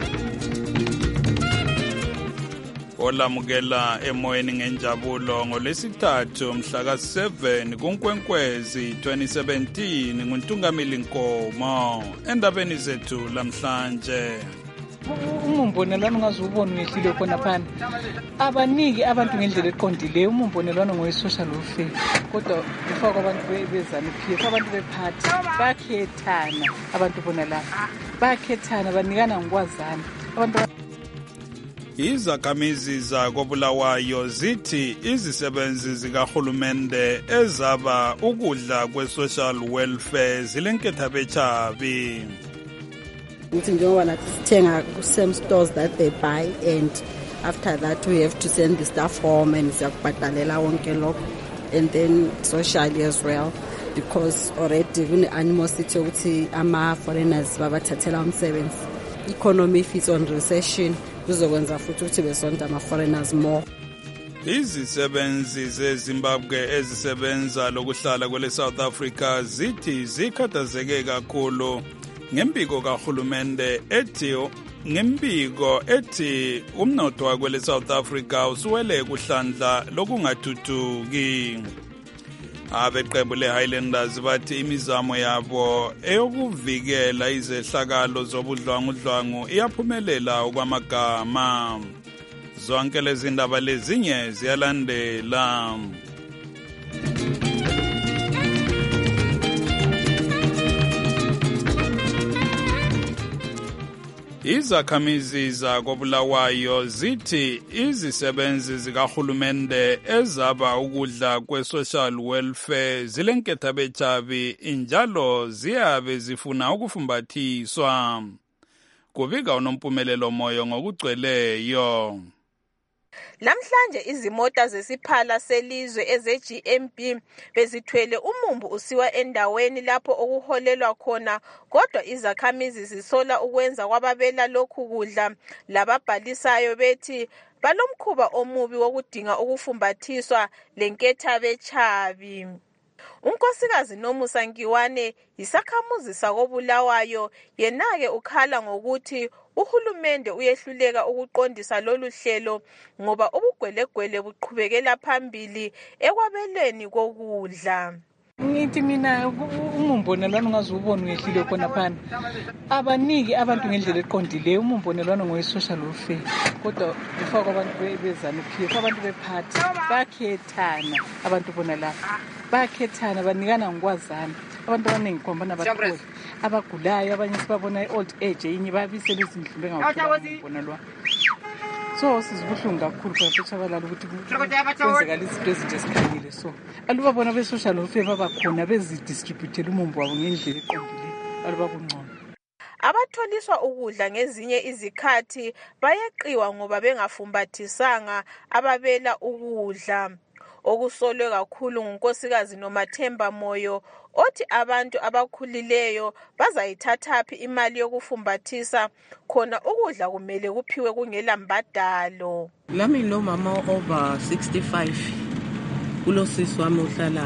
[SPEAKER 4] Olamukela emoyeni ngenjabulo ngolwesithathu mhla ka seven kuNkwenkwezi twenty seventeen nguNtungamili Nkomo endabeni zethu lamhlanje.
[SPEAKER 21] Umumbonelwano ungazubona uyehlile khona phana abaniki abantu ngendlela eqondileyo. Umumbonelwano ngowe-social welfare kodwa ufakwa abantu bezanu P F, abantu bephathi bayakhethana, abantu bona lapha bayakhethana banikana ngokwazana abantu.
[SPEAKER 4] Izakhamizi zakobulawayo zithi izisebenzi zikahulumende ezaba ukudla kwe-social welfare zilenketha bechabi.
[SPEAKER 22] Ukuthi njengoba nathi sithenga ku-same stores that they buy, and after that we have to send the staff home and siyakubhadalela wonke lokho, and then socially as well, because already kune-animosity yokuthi ama-foreigners babathathela umsebenzi. Economy if it's on recession kuzokwenza futhi ukuthi besonda ama-foreigners more.
[SPEAKER 4] Izisebenzi zeZimbabwe ezisebenza lokuhlala kwele South Africa zithi zikhathazeke kakhulu ngembiko kahulumende ethi ngembiko ethi umnotho wakwele South Africa usuwele kuhlandla lokungathuthuki. Abeqembu le-Highlanders bathi imizamo yabo eyokuvikela izehlakalo zobudlwangudlwangu iyaphumelela okwamagama. Zonke lezi ndaba lezinye ziyalandela. Izakhamizi zakobulawayo zithi izisebenzi zikahulumende ezaba ukudla kwe-social welfare zilenketha bechabi injalo ziyabe zifuna ukufumbathiswa. Kubika unompumelelo moyo ngokugcweleyo.
[SPEAKER 23] Namhlanje izimota zesiphala selizwe eze-G M B bezithwele umumbu usiwa endaweni lapho okuholelwa khona, kodwa izakhamizi zisola ukwenza kwababela lokhu kudla. Lababhalisayo bethi balomkhuba omubi wokudinga ukufumbathiswa lenketha bechabi. Unkosikazi Nomusa Nkiwane yisakhamuzi sakobulawayo, yenake ukhala ngokuthi uhulumende uyehluleka ukuqondisa lolu hlelo ngoba ubugwelegwele buqhubekela phambili ekwabeleni kokudla.
[SPEAKER 21] Ngithi mina umumbonelwano ungazubona uyehlile khona phana abaniki abantu ngendlela eqondileyo. Umumbonelwano ngowe-social welfare kodwa ufakwa abantu bezanu P F, abantu bephathi bayakhethana, abantu bona lapha bayakhethana banikana ngokwazana. Abantu abaningi khombana abatholi abagulayo, abanye sibabona i-old age, yinye babisele izindlu bengawumbonelwano. So sizibuhlungu kakhulu kwabatshabalala ukuthi kwenzekala izinto ezinje esikhangile. So alubabona be-social welfare babakhona bezidistributele umumbu wabo ngendlela eqondileyo alubakungcono.
[SPEAKER 23] Abatholiswa ukudla ngezinye izikhathi bayeqiwa ngoba bengafumbathisanga ababela ukudla. Okusolwe kakhulu ngunkosikazi Nomathemba Moyo othi abantu abakhulileyo bazayithathaphi imali yokufumbathisa khona ukudla kumele kuphiwe kungela mbadalo.
[SPEAKER 24] Lami lo mama over sixty-five kulo sisi wami uhlala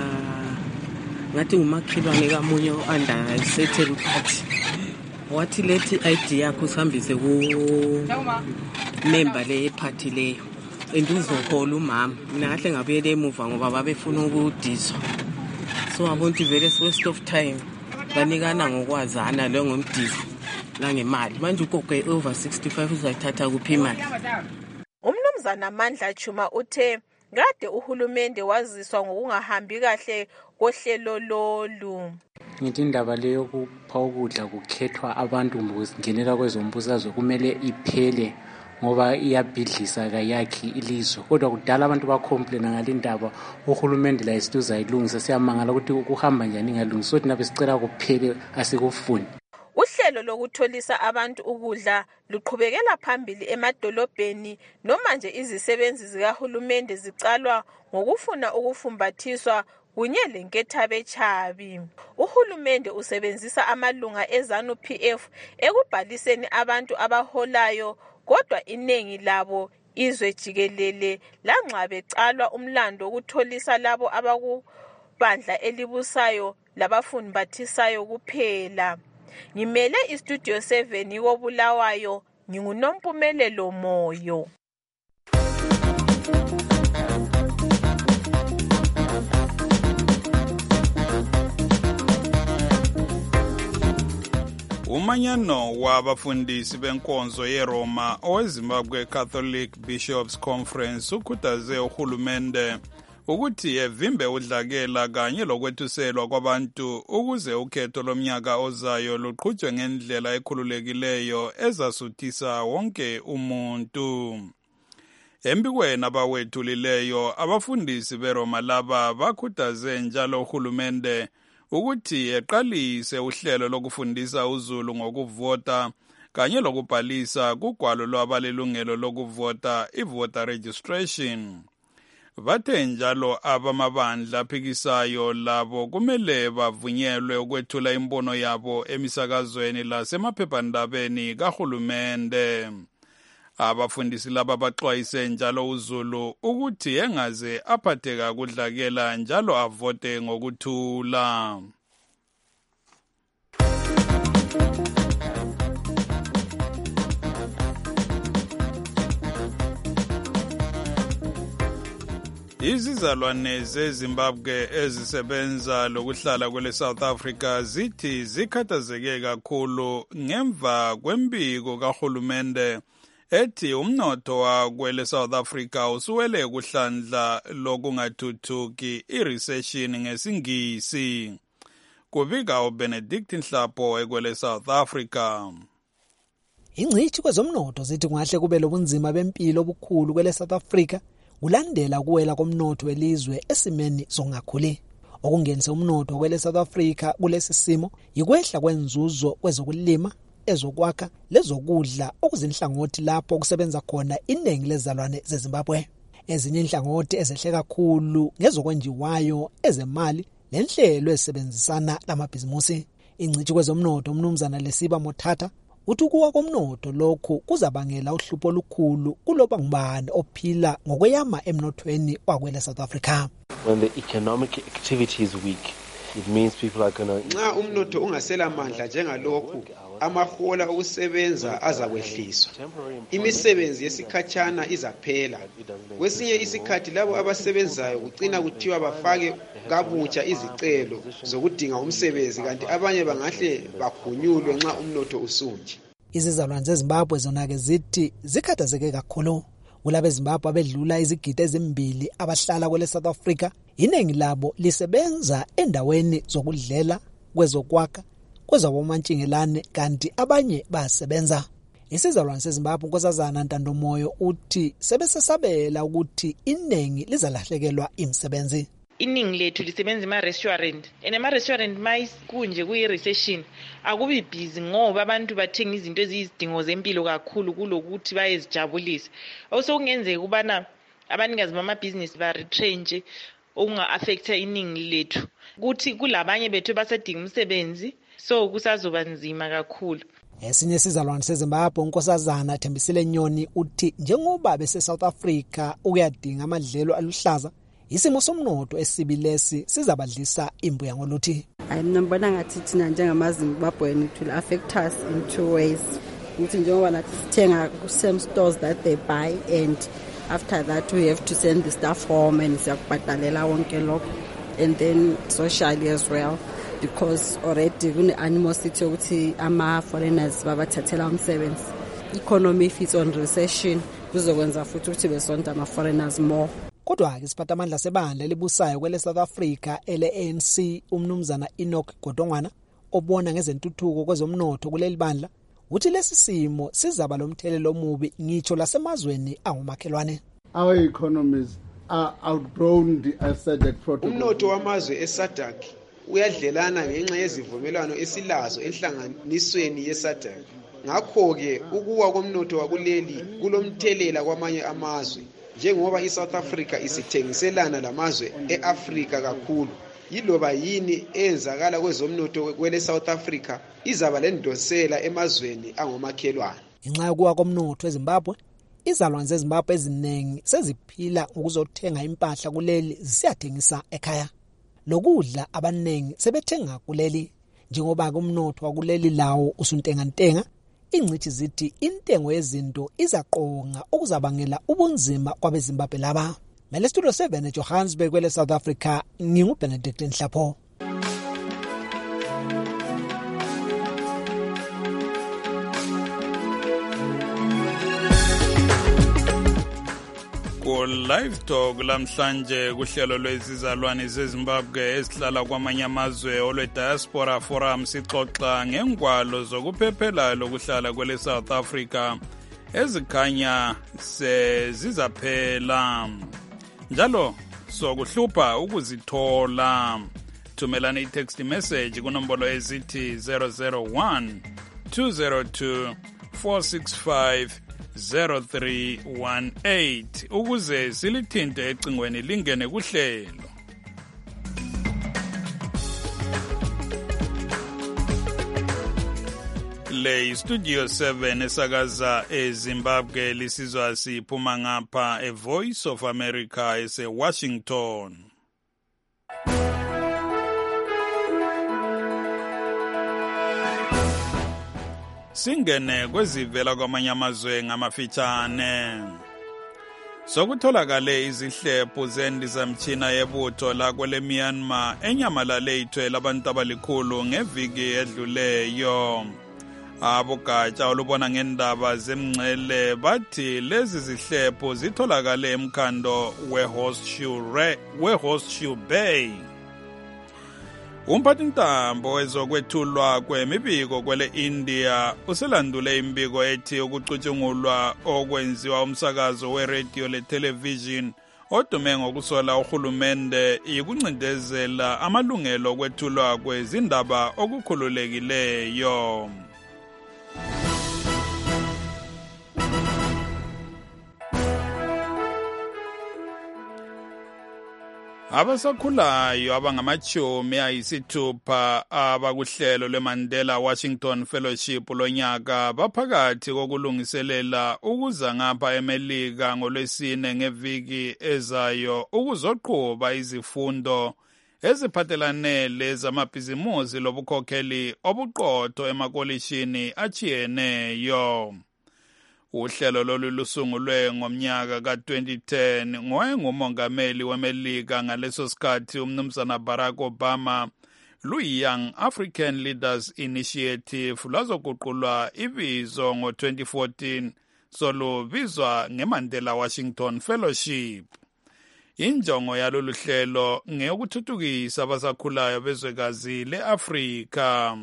[SPEAKER 24] ngathi ngumakhelwane kamunye under certain party. Wathi lethi I D yakho sihambise ku member le party leyo enduzohola umama. Mina kahle ngabuyele emuva ngoba babefuna ukudizwa. So I want to very waste of time. Banikana ngokwazana lo ngomdizo la ngemali. Manje ugogo over sixty-five uzayithatha kuphi imali?
[SPEAKER 23] Umnumzana Mandla Chuma uthe kade uhulumende waziswa ngokungahambi kahle kohlelo lolu.
[SPEAKER 25] Ngithi indaba leyo kupha ukudla kukhethwa abantu ngokungenela kwezombusazwe kumele iphele ngoba iyabhidlisa kayakhi ilizwe. Kodwa kudala abantu bacomplain ngalindaba uhulumende la isituza ilungisa, siyamangala ukuthi ukuhamba njani ngalungisa. Sothi nabe sicela kuphele asikufuni.
[SPEAKER 23] Uhlelo lokutholisa abantu ukudla luqhubekela phambili emadolobheni noma nje izisebenzi zikahulumende zicalwa ngokufuna ukufumbathiswa kunye lenketha bechabi. Uhulumende usebenzisa amalunga ezanu P F ekubhaliseni abantu abaholayo, kodwa inengi labo izwe jikelele lanxa becalwa umlando wokutholisa labo abakubandla elibusayo labafundibatisayo kuphela. Ngimele istudio seven koBulawayo, nginguNompumelelo Moyo.
[SPEAKER 4] Umanyano wabafundisi benkonzo yeRoma oweZimbabwe Catholic Bishops Conference ukhuthaze uhulumende ukuthi evimbe udlakela kanye lokwethuselwa kwabantu ukuze ukhetho lomnyaka ozayo luqhutshwe ngendlela ekhululekileyo ezasuthisa wonke umuntu. Embikweni abawethulileyo abafundisi beRoma laba bakhuthaze njalo uhulumende ukuthi eqalise uhlelo lokufundisa uZulu ngokuvota kanye lokubhalisa kugwalo lwabalelungelo lokuvota i-voter registration. Bathe njalo abamabandla aphikisayo labo kumele bavunyelwe ukwethula imbono yabo emisakazweni lasemaphephandabeni kahulumende. Abafundisi laba baxwayise njalo uZulu ukuthi engaze aphatheka kudlakela njalo avote ngokuthula. Izizalwane zeZimbabwe ezisebenza lokuhlala kwele South Africa zithi zikhathazeke kakhulu ngemva kwembiko kahulumende ethi umnotho wakwele South Africa usuwele kuhlandla lokungathuthuki i-recession ngesingisi. Kubika uBenedict Nhlapo ekwele South Africa.
[SPEAKER 3] Ingcithi kwezomnotho zithi kungahle kube lobunzima bempilo obukhulu kwele South Africa kulandela kuwela komnotho welizwe esimeni zongakhuli. Okungenise umnotho kwele South Africa kulesi simo yikwehla kwenzuzo kwezokulima, ezokwakha lezokudla okuzinhlangothi lapho kusebenza khona iningi lezalwane zeZimbabwe. Ezinye inhlangothi ezehle kakhulu ngezokwenjiwayo ezemali lenhlelo ezisebenzisana lamabhizimusi. Ingcithi kwezomnotho umnumzana Lesiba Mothatha uthi ukuwa komnotho lokhu kuzabangela uhlupho olukhulu kuloba ngubani ophila ngokweyama emnothweni wakwele South Africa.
[SPEAKER 6] When the economic activity is weak, it means people are going to...
[SPEAKER 7] Nxa umnotho ungasela mandla njengalokhu, amahola okusebenza azakwehliswa. Imisebenzi yesikhatshana izaphela. Kwesinye isikhathi labo abasebenzayo kucina kuthiwa bafake kabutsha izicelo zokudinga umsebenzi kanti abanye bangahle bakhunyulwe nxa umnotho usunje.
[SPEAKER 3] Izizalwane zeZimbabwe zona-ke zithi zikhathazeke kakhulu. Kulabe Zimbabwe abedlula izigidi ezimbili abahlala kwele South Africa, iningi labo lisebenza endaweni zokudlela, kwezokwakha, kwezabomantshingelane kanti abanye basebenza. Isizalwane seZimbabwe uNkosazana Ntandomoyo uthi sebesesabela ukuthi iningi lizalahlekelwa imisebenzi.
[SPEAKER 8] Iningi lethu lisebenza ema-restaurant and ema-restaurant mayikunje kuyi-recession akubi busy ngoba abantu bathenga izinto eziyizidingo zempilo kakhulu kulokuthi bayezijabulisa. Osekungenzeka ukubana abanikazi bamabhizinisi ba-retrenche okunga-affecta iningi lethu. Kuthi kulabanye bethu basadinga umsebenzi so kusazoba nzima kakhulu.
[SPEAKER 3] Esinye isizalwane seZimbabwe uNkosazana Thembisile Nyoni uthi njengoba bese South Africa uyadinga amadlelo aluhlaza, isimo somnotho esibilesi sizabadlisa imbuya ngoluthi.
[SPEAKER 22] Ayimnambona ngathi thina njengamaZimbabwean it will affect us in two ways. Ukuthi njengoba nathi sithenga ku same stores that they buy and after that we have to send the staff home and siyakubhadalela wonke lokho, and then socially as well because already kune animosity ukuthi ama foreigners babathathela umsebenzi. Economy fits on recession kuzokwenza futhi ukuthi besonta ama foreigners more.
[SPEAKER 3] Kodwa-ke isiphathamandla sebandla elibusayo kwele South Africa ele A N C umnumzana Enoch Godongwana obona ngezentuthuko kwezomnotho kuleli bandla uthi lesi simo sizaba lomthelelo omubi ngitsho lasemazweni angumakhelwane.
[SPEAKER 9] Our economies are outgrown the S A D C protocol.
[SPEAKER 7] Umnotho wamazwe eSADC uyadlelana ngenxa yezivumelwano esilazo enhlanganisweni ye-S A D C. Ngakho-ke ukuwa komnotho wakuleli kulomthelela kwamanye amazwe. Njengoba iSouth Africa isithengiselana lamazwe eAfrika kakhulu, yiloba yini enzakala kwezomnotho kwele South Africa izaba lendosela emazweni angomakhelwane.
[SPEAKER 3] Inxa yokuwa komnotho eZimbabwe izalwane zeZimbabwe eziningi seziphila ukuzothenga impahla kuleli zisiyathengisa ekhaya. Lokudla abaningi sebethenga kuleli njengoba kumnotho wakuleli lawo usuntengantenga. Ingcithi zithi intengo yezinto izaqonga okuzabangela ubunzima kwabeZimbabwe laba. Mele Studio seven eJohannesburg kwele South Africa, nginguBenedict Nhlapho.
[SPEAKER 4] Ku live talk lamhlanje kuhlelo lwezizalwane zeZimbabwe esihlala kwamanye amazwe olwe Diaspora Forum sixoxa ngengwalo zokuphephela lokuhlala kwele South Africa ezikhanya sezizaphela njalo sokuhlupha ukuzithola. Thumelani i-text message kunombolo ezithi zero zero one two zero two four six five zero three one eight ukuze silithinte ecingweni lingene kuhlelo. Le Studio seven esakaza eZimbabwe lisizwa siphuma ngapha e Voice of America ese Washington. Singene kwezivela kwamanye amazwe ngamafitshane. Sokutholakale izihlephu zendizamtshina yebutho la kwele Myanmar enyamalale ithwele abantu abalikhulu ngeviki edluleyo. Abogatsha olubona ngendaba zemngcele bathi lezi zihlephu zitholakale emkhando weHorseshoe weHorseshoe Bay. Umphathintambo wezokwethulwa kwemibiko kwele India uselandule imbiko ethi ukucutshungulwa okwenziwa umsakazo weradio letelevision odume ngokusola uhulumende ikuncindezela amalungelo okwethulwa kwezindaba okukhululekileyo. Abasakhulayo abangamachumi ayisithupha abakuhlelo lweMandela Washington Fellowship lonyaka baphakathi kokulungiselela ukuza ngapha eMelika ngolwesine ngeviki ezayo ukuzoqhuba izifundo eziphathelane lezamabhizimusi lobukhokheli obuqotho emakolishini achiyeneyo. Uhlelo lolu lusungulwe ngomnyaka ka twenty ten ngoyengumongameli weMelika ngaleso sikhathi umnumzana Barack Obama luyi-Young African Leaders Initiative lwazoguqulwa ibizo ngo twenty fourteen solubizwa ngeMandela Washington Fellowship. Injongo yalolu hlelo ngeyokuthuthukisa abasakhulayo bezwekazi le-Afrika.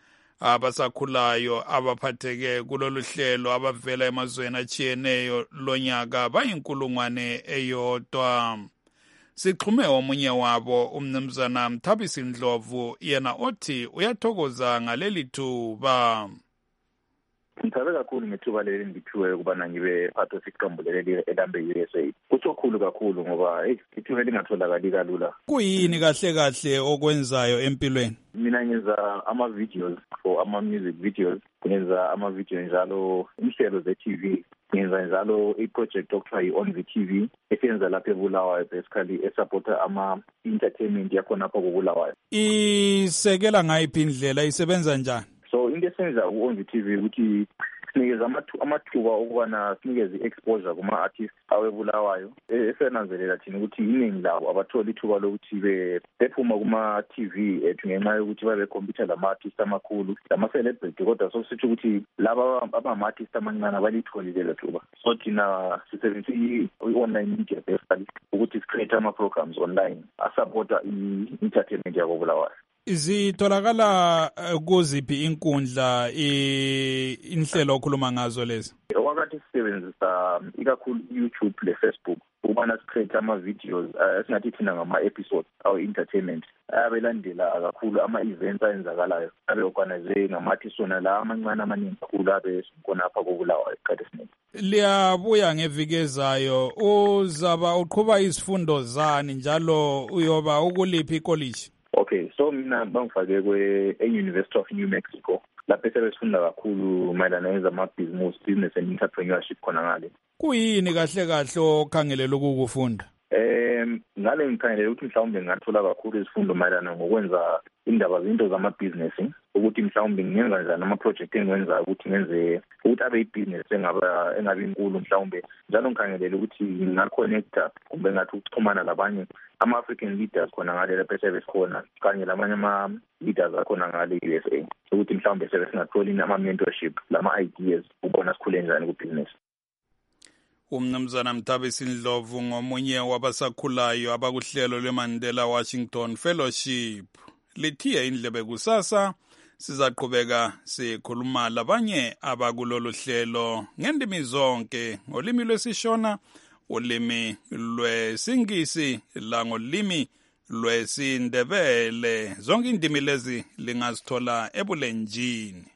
[SPEAKER 4] Abasakhulayo abaphatheke kulolu hlelo abavela emazweni achiyeneyo lonyaka bayinkulungwane eyodwa. Sixhume omunye wabo umnumzana Mthabisi Ndlovu yena othi uyathokoza ngaleli thuba.
[SPEAKER 1] Ngithabe kakhulu ngethuba leli ngiphiwe ukubana ngibe part of iqembu leli elambe U S A. Kusokhulu kakhulu ngoba ithuba lingatholakali kalula.
[SPEAKER 4] Kuyini kahle kahle okwenzayo empilweni?
[SPEAKER 1] Mina ngenza ama videos for ama music videos, ngenza ama video njalo inhlelo ze T V, ngenza njalo i project okuthiwa i-On the T V esenza lapha eBulawayo basically esupporta ama entertainment yakhona lapha kuBulawayo.
[SPEAKER 4] Isekela ngayiphi indlela isebenza njani?
[SPEAKER 1] So into esenza ku-On the T V ukuthi sinikeza amathuba okubana sinikeze i-exposure kuma-artists awebulawayo esenanzelela thina ukuthi iningi labo abathola ithuba lokuthi bephuma kuma-T V ethu ngenxa yokuthi babekhompyutha lama-artist amakhulu lama-celebrity kodwa sokusitsho ukuthi laba abama-artist amancane abalitholile lelo thuba. So thina sisebenzisa i-online media basically ukuthi si-create ama-programs online asupporta i-entertainment yakobulawayo.
[SPEAKER 4] Zitholakala kuziphi inkundla inhlelo okhuluma ngazo lezi?
[SPEAKER 1] Wakati sisebenzisa ikakhulu YouTube le Facebook ukubana sicreate ama videos esingathi thina ngama episodes aw entertainment abelandela kakhulu ama events ayenzakalayo abe organize ngama-artists wona la amancane amaningi kakhulu abe sikhona lapha koBulawayo isikhathi esiningi.
[SPEAKER 4] Liyabuya ngeviki ezayo uzaba uqhuba izifundo zani njalo uyoba ukuliphi college?
[SPEAKER 1] Okay, so mina bangifake kwe e University of New Mexico lapho sebesifunda kakhulu mayelana nezamabhizinisi, business and entrepreneurship khona ngale.
[SPEAKER 4] Kuyini kahle kahle okhangelela ukukufunda?
[SPEAKER 1] Um ngale ngikhangelela ukuthi mhlawumbe ngingathola kakhulu izifundo mayelana ngokwenza indaba zinto zamabhizinisi, ukuthi mhlawumbe ngingenza njani ama-project engiwenzayo ukuthi ngenze ukuthi abe ibhizinisi engaba engabi inkulu mhlawumbe. Njalo ngikhangelela ukuthi ngingaconnecta kumbe ngathi ukuxhumana labanye ama-African leaders khona ngale lapho sebekhona kanye lamanye ama-leaders akhona ngale U S A, ukuthi mhlawumbe sebe singathola ama-mentorship lama-ideas ukubona sikhule njani kubhizinisi.
[SPEAKER 4] Umnumzana Mthabisi Ndlovu ngomunye wabasakhulayo abakuhlelo lweMandela Washington Fellowship. Lithiye indlebe kusasa, sizaqhubeka sikhuluma labanye abakulolu hlelo ngendimi zonke, ngolimi lwesishona, ulimi lwesingisi langolimi lwesindebele. Zonke indimi lezi lingazithola ebulenjini.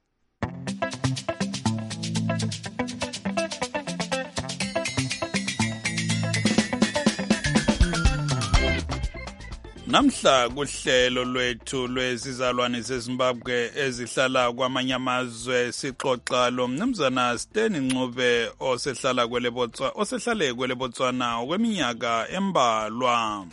[SPEAKER 4] Namhla kuhlelo lwethu lwezizalwane zeZimbabwe ezihlala kwamanye amazwe sixoxa lo mnumzana Steni Ncube osehlala kwele Botswana osehlale kwele Botswana okweminyaka embalwa.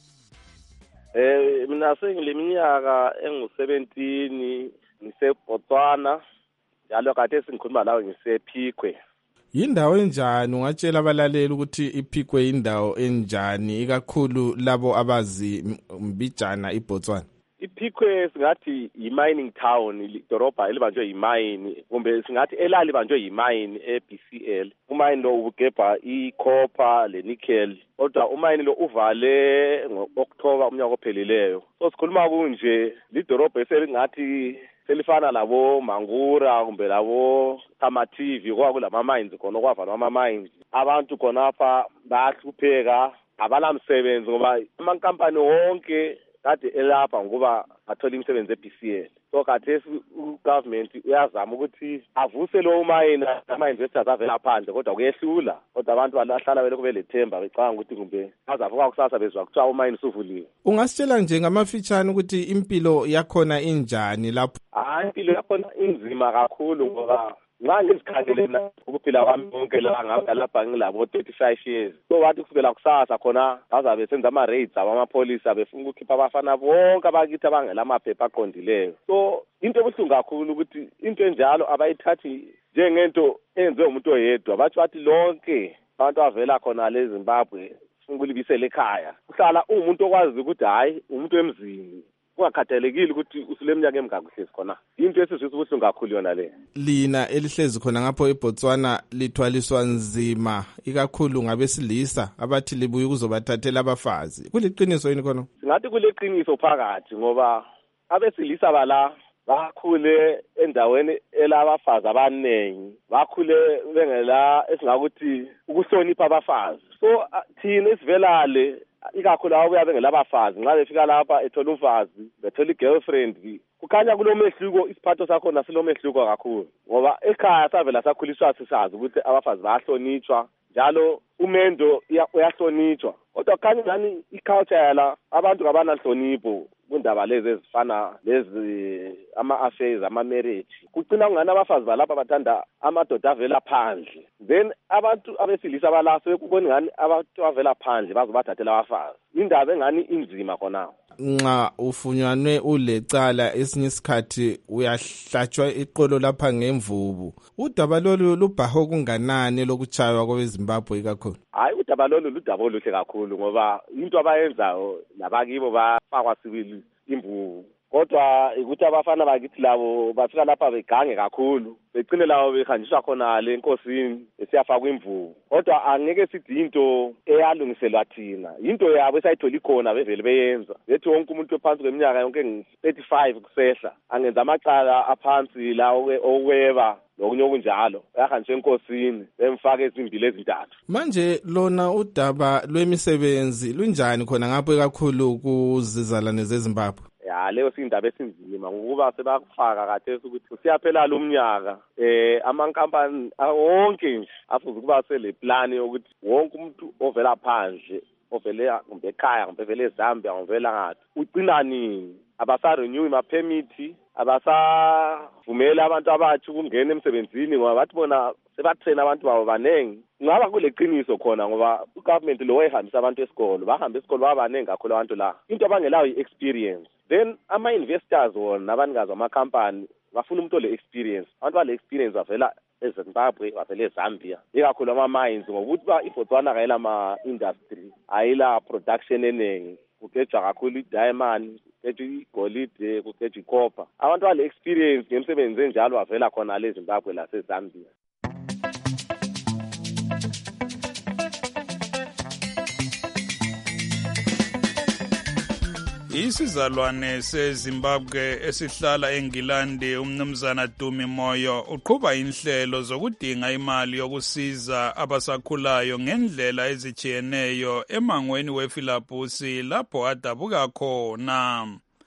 [SPEAKER 10] Eh mina sengileminyaka engu seventeen ngiseBotswana, njalo kade singikhuluma lawe ngisePhikwe.
[SPEAKER 19] Yindawo enjani ungatshela abalaleli ukuthi iPhikwe indawo enjani ikakhulu labo abazi mbijana iBotswana?
[SPEAKER 10] iPhikwe singathi i-mining town, idorobha elibanjwe yi-mine, kumbe singathi elali banjwe yi-mine e-B C L. Umine lo ubugebha i-copper le-nickel, kodwa umine lo uvale ngo-October umnyaka ophelileyo. So sikhuluma kunje lidorobha eselingathi selifana labo Mangura kumbe labo Tamativ, kwa kulama mines khona kwavalwa ama mines. Abantu khonapha bayahlupheka, abalamsebenzi ngoba amankampani wonke kade elapha ngoba athola imisebenzi e-B C L. So kade ugovernment uyazama ukuthi avuse lo mine ama-investors avela phandle, kodwa kuyehlula. Kodwa abantu balahlala belokhu belethemba becabanga ukuthi kumbe bazavuka kusasa bezwa kuthiwa umine usuvuliwe.
[SPEAKER 19] Ungasitshela nje ngamafitshane ukuthi impilo yakhona injani lapho?
[SPEAKER 10] Hayi, impilo yakhona inzima kakhulu ngoba nxa ngizikhathele mina ukuphila kwami konke la ngaba lapha ngilabo thirty-five years. So wathi kusukela kusasa khona bazabe senza ama raids abamapolisa befuna ukukhipha abafana bonke abakithi abangela amaphepha aqondileyo. So into ebuhlungu kakhulu ukuthi into enjalo abayithathi njengento enziwe umuntu oyedwa, bathi bathi lonke abantu avela khona le Zimbabwe ukulibisela ekhaya. Uhlala umuntu okwazi ukuthi hayi umuntu emzini, ungakhathalekile ukuthi usuleminyaka emgakuhlezi khona. Into esizwisa ubuhlungu kakhulu yona le.
[SPEAKER 19] Lina elihlezi khona ngapho eBotswana lithwaliswa nzima ikakhulu ngabesilisa abathi libuye ukuzobathathela abafazi. Kuliqiniso yini khona?
[SPEAKER 10] Singathi kuleqiniso phakathi ngoba abesilisa bala bakhule endaweni elabafazi abanengi, bakhule bengela esingakuthi ukuhlonipha abafazi. So thina isivelale ikakhulu ababuya bengelabafazi nxa befika lapha ethola umfazi bethola i-girlfriend, kukhanya kulomehluko, isiphatho sakho nasilomehluko kakhulu ngoba ekhaya savela sakhuliswa sisazi ukuthi abafazi bayahlonitshwa, njalo umendo uyahlonitshwa. Kodwa kukhanya ngani i-culture yala abantu kabanahlonipho kundaba lezi ezifana lezi ama-affairs, ama-marriage. Kugcina kungani abafazi balapha bathanda amadoda avela phandle, then abantu abesilisa balase kubona ngani abantu avela phandle bazobathathela abafazi. Indaba engani inzima khona.
[SPEAKER 19] Nxa ufunyanwe ulecala esinye isikhathi uyahlatshwa iqolo lapha ngemvubu. Udaba lolu lubaho kunganani lokuchaywa kwabeZimbabwe ikakhulu?
[SPEAKER 10] Hayi, udaba lolu ludaba oluhle kakhulu ngoba into abayenzayo labakibo bafakwa sibili imvubu. Kodwa ukuthi abafana bakithi labo bafika lapha begange kakhulu, begcine lawo behanjiswa khona le enkosini esiyafakwa imvubu. Kodwa angeke sithi into eyalungiselwa thina, into yabo esayithola ikhona bevele beyenza. Bethi wonke umuntu ophansi kweminyaka yonke thirty-five kusehla angenza amacala aphansi la okweba nokunye okunjalo, yahanjiswa enkosini bemfaka ezimbili ezintathu.
[SPEAKER 19] Manje lona udaba lwemisebenzi lunjani khona ngapho ekakhulu kuzizalwane zeZimbabwe?
[SPEAKER 10] Ya, leyo sindaba esinzima ngokuba sebakufaka kade ukuthi usiyaphela lo mnyaka eh amankampani wonke nje afuze ukuba sele plan yokuthi wonke umuntu ovela phandle ovele kumbe ekhaya kumbe vele eZambia ngivela ngathi ugcina nini, abasarenew ama-permit, abasavumela abantu abatsha ukungena emsebenzini ngoba bathi bona sebatrain abantu babo banengi. Ngaba kule qiniso khona ngoba ugovernment lo wayehambisa abantu esikolo, bahamba esikolo babanengi kakhulu abantu la. Into abangelayo i-experience. Then ama-investors wona abanikazi amakhampani bafuna umuntu ole experience. Abantu bale experience bavela eZimbabwe, bavela eZambia. Ikakhulu ama-mines ngokuthi ba iBotswana kayela ama-industry, ayila production enengi. Kugejwa kakhulu i-diamond, kugejwa igolide, kugejwa icopper. Abantu bale experience ngemsebenzi enjalo bavela khona le Zimbabwe laseZambia.
[SPEAKER 4] Isizalwane seZimbabwe esihlala eNgilandi umnumzana Dumi Moyo uqhuba inhlelo zokudinga imali yokusiza abasakhulayo ngendlela ezijiyeneyo emangweni wefilabusi lapho adabuka khona.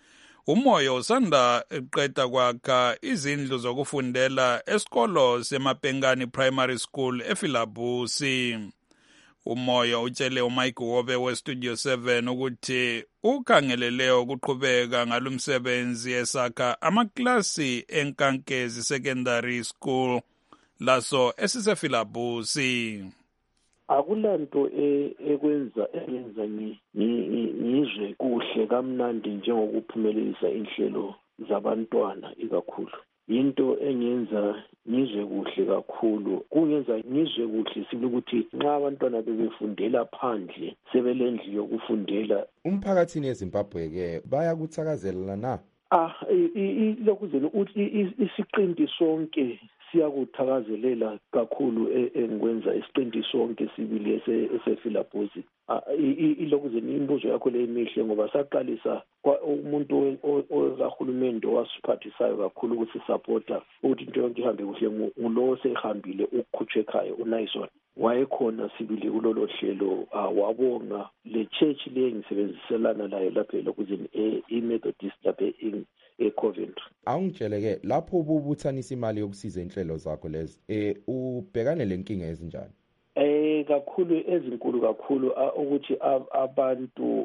[SPEAKER 4] Umoyo usanda eqeda kwakha izindlu zokufundela esikolo seMapengani Primary School efilabusi. Umoyo utshele uMike Wobe weStudio seven ukuthi ukhangelele ukuqhubeka ngalumsebenzi esakha amaklasi eNkankezi Secondary School laso esisefilabusi.
[SPEAKER 11] Akulanto ekwenza eyenza ngizwe kuhle kamnandi njengokuphumelelisa inhlelo zabantwana ikakhulu. Into engenza ngizwe kuhle kakhulu kungenza ngizwe kuhle sibili ukuthi nxa abantwana bebefundela phandle sebelendlu yokufundela.
[SPEAKER 12] Umphakathini eZimbabwe ke bayakuthakazelela na?
[SPEAKER 11] Ah lokuzeni uthi isiqindi sonke siyakuthakazelela kakhulu engikwenza isiqindi sonke sibili esefilabusi. Ilokuzeni imbuzo yakho le emihle ngoba saqalisa umuntu ozahulumende wasiphathisayo kakhulu ukuthi supporta ukuthi into yonke ihambe kuhle ngulo sehambile ukukhutshwe ekhaya uNaison wayekhona sibili kulolo hlelo. Wabonga le church le ngisebenziselana layo lapha lokuzeni iMethodist lapha eCoventry.
[SPEAKER 12] Awungitsheleke lapho ububuthanisa imali yokusiza inhlelo zakho lezi eh ubhekane lenkinga ezinjani?
[SPEAKER 11] Eh kakhulu ezinkulu kakhulu ukuthi abantu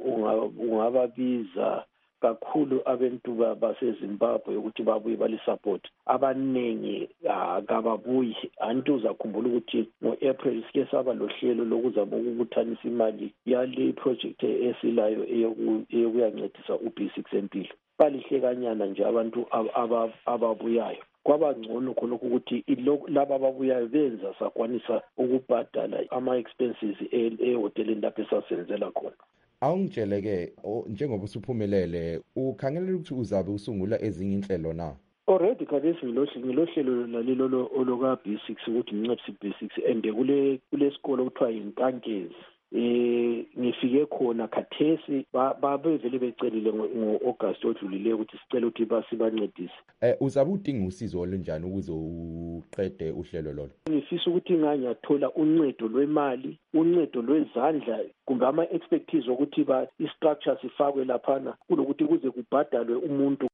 [SPEAKER 11] ungababiza kakhulu abantu baseZimbabwe ukuthi babuye bali support. Abanengi akababuyi. Antu uzakhumbula ukuthi ngo-April sike saba lohlelo lokuzama ukubuthanisa imali yale project esilayo eyokuyancedisa u-B six empilo. Balihlekanyana nje abantu ababuyayo. Kwaba ngcono khona ukuthi laba ababuyayo benza sakwanisa ukubhadala ama-expenses ehoteleni lapho esasenzela khona.
[SPEAKER 12] Awungitsheleke njengoba usuphumelele ukhangelela ukuthi uzabe usungula ezinye inhlelo na?
[SPEAKER 11] Already khathesi ngilohlelo lalelo oloka B six ukuthi ngincedise B six and kule kule sikolo kuthiwa yiNkankezi. Eh ngifike khona khathesi babevele becelile ngo-August odlulileyo ukuthi sicela ukuthi basibancedise.
[SPEAKER 12] Eh uzabe udinga usizo olunjani ukuze uqede uhlelo lolo?
[SPEAKER 11] Ngifisa ukuthi nganyathola uncedo lwemali, uncedo lwezandla kumbe ama-expertise ukuthi ba i-structure sifakwe laphana kulokuthi kuze kubhadalwe umuntu.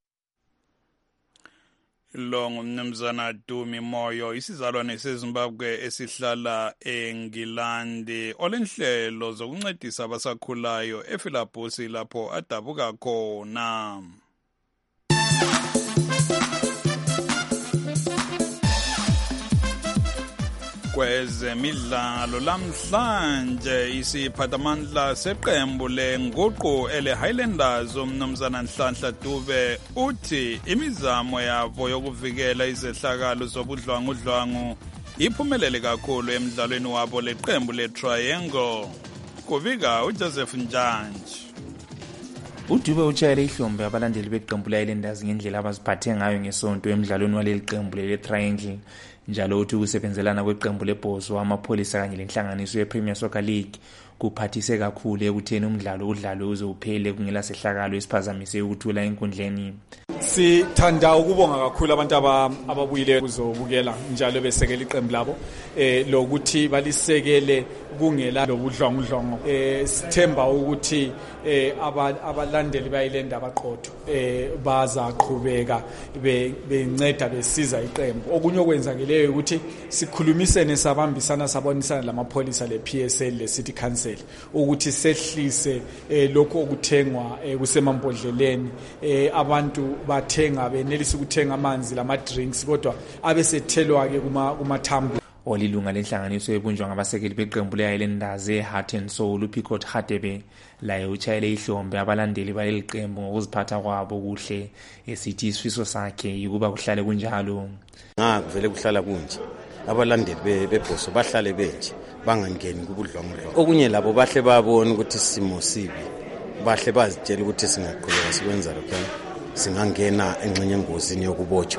[SPEAKER 4] Lo ngumnumzana Dumi Moyo isizalwane seZimbabwe esihlala eNgilandi olenhlelo zokuncedisa abasakhulayo efilabusi lapho adabuka khona. Kwezemidlalo lamhlanje isiphathamandla seqembu lenguqu ele Highlanders umnumzana Nhlanhla Dube uthi imizamo yabo yokuvikela izehlakalo zobudlwangudlwangu iphumelele kakhulu emidlalweni wabo leqembu leTriangle. Kuvika uJoseph Njanji.
[SPEAKER 13] uDube utshayele ihlombe abalandeli beqembu leHighlanders ngendlela abaziphathe ngayo ngesonto emidlalweni waleli qembu leTriangle. Njalo uthi ukusebenzelana kweqembu lebhozo amapholisa kanye lenhlanganiso yePremier Soccer League kuphathise kakhulu ekutheni umdlalo udlalwe uze uphele kungela sehlakalo esiphazamise ukuthula enkundleni.
[SPEAKER 14] Sithanda ukubonga kakhulu abantu ababuyile kuzobukela njalo besekela iqembu labo eh lokuthi balisekele kungela lobudlwangudlwangu. Eh sithemba ukuthi eh abalandeli bayilenda abaqotho eh baza qhubeka benceda besiza iqembu. Okunye okwenza ngele leyo ukuthi sikhulumisene sabambisana sabonisana lamapholisa le P S L le City Council ukuthi sehlise eh, lokho okuthengwa eh, kusemambodleleni eh, abantu bathenga benelisa ukuthenga amanzi lama drinks kodwa abesethelwa ke kuma kumathambo.
[SPEAKER 13] Olilunga lenhlanganiso ebunjwa ngabasekeli beqembu le-Highlanders e-Heart and Soul uPicot Hadebe laye utshayele ihlombe abalandeli baleli qembu ngokuziphatha kwabo kuhle esithi isifiso sakhe yikuba kuhlale kunjalo.
[SPEAKER 2] Ngakuvele kuhlala kunje abalandeli bebhoso bahlale benje bangangeni kubudlongudlo okunye labo bahle babona ukuthi simo sibi bahle bazitshela ukuthi singaqhubeka sikwenza lokho singangena engxenye engozini yokubotshwa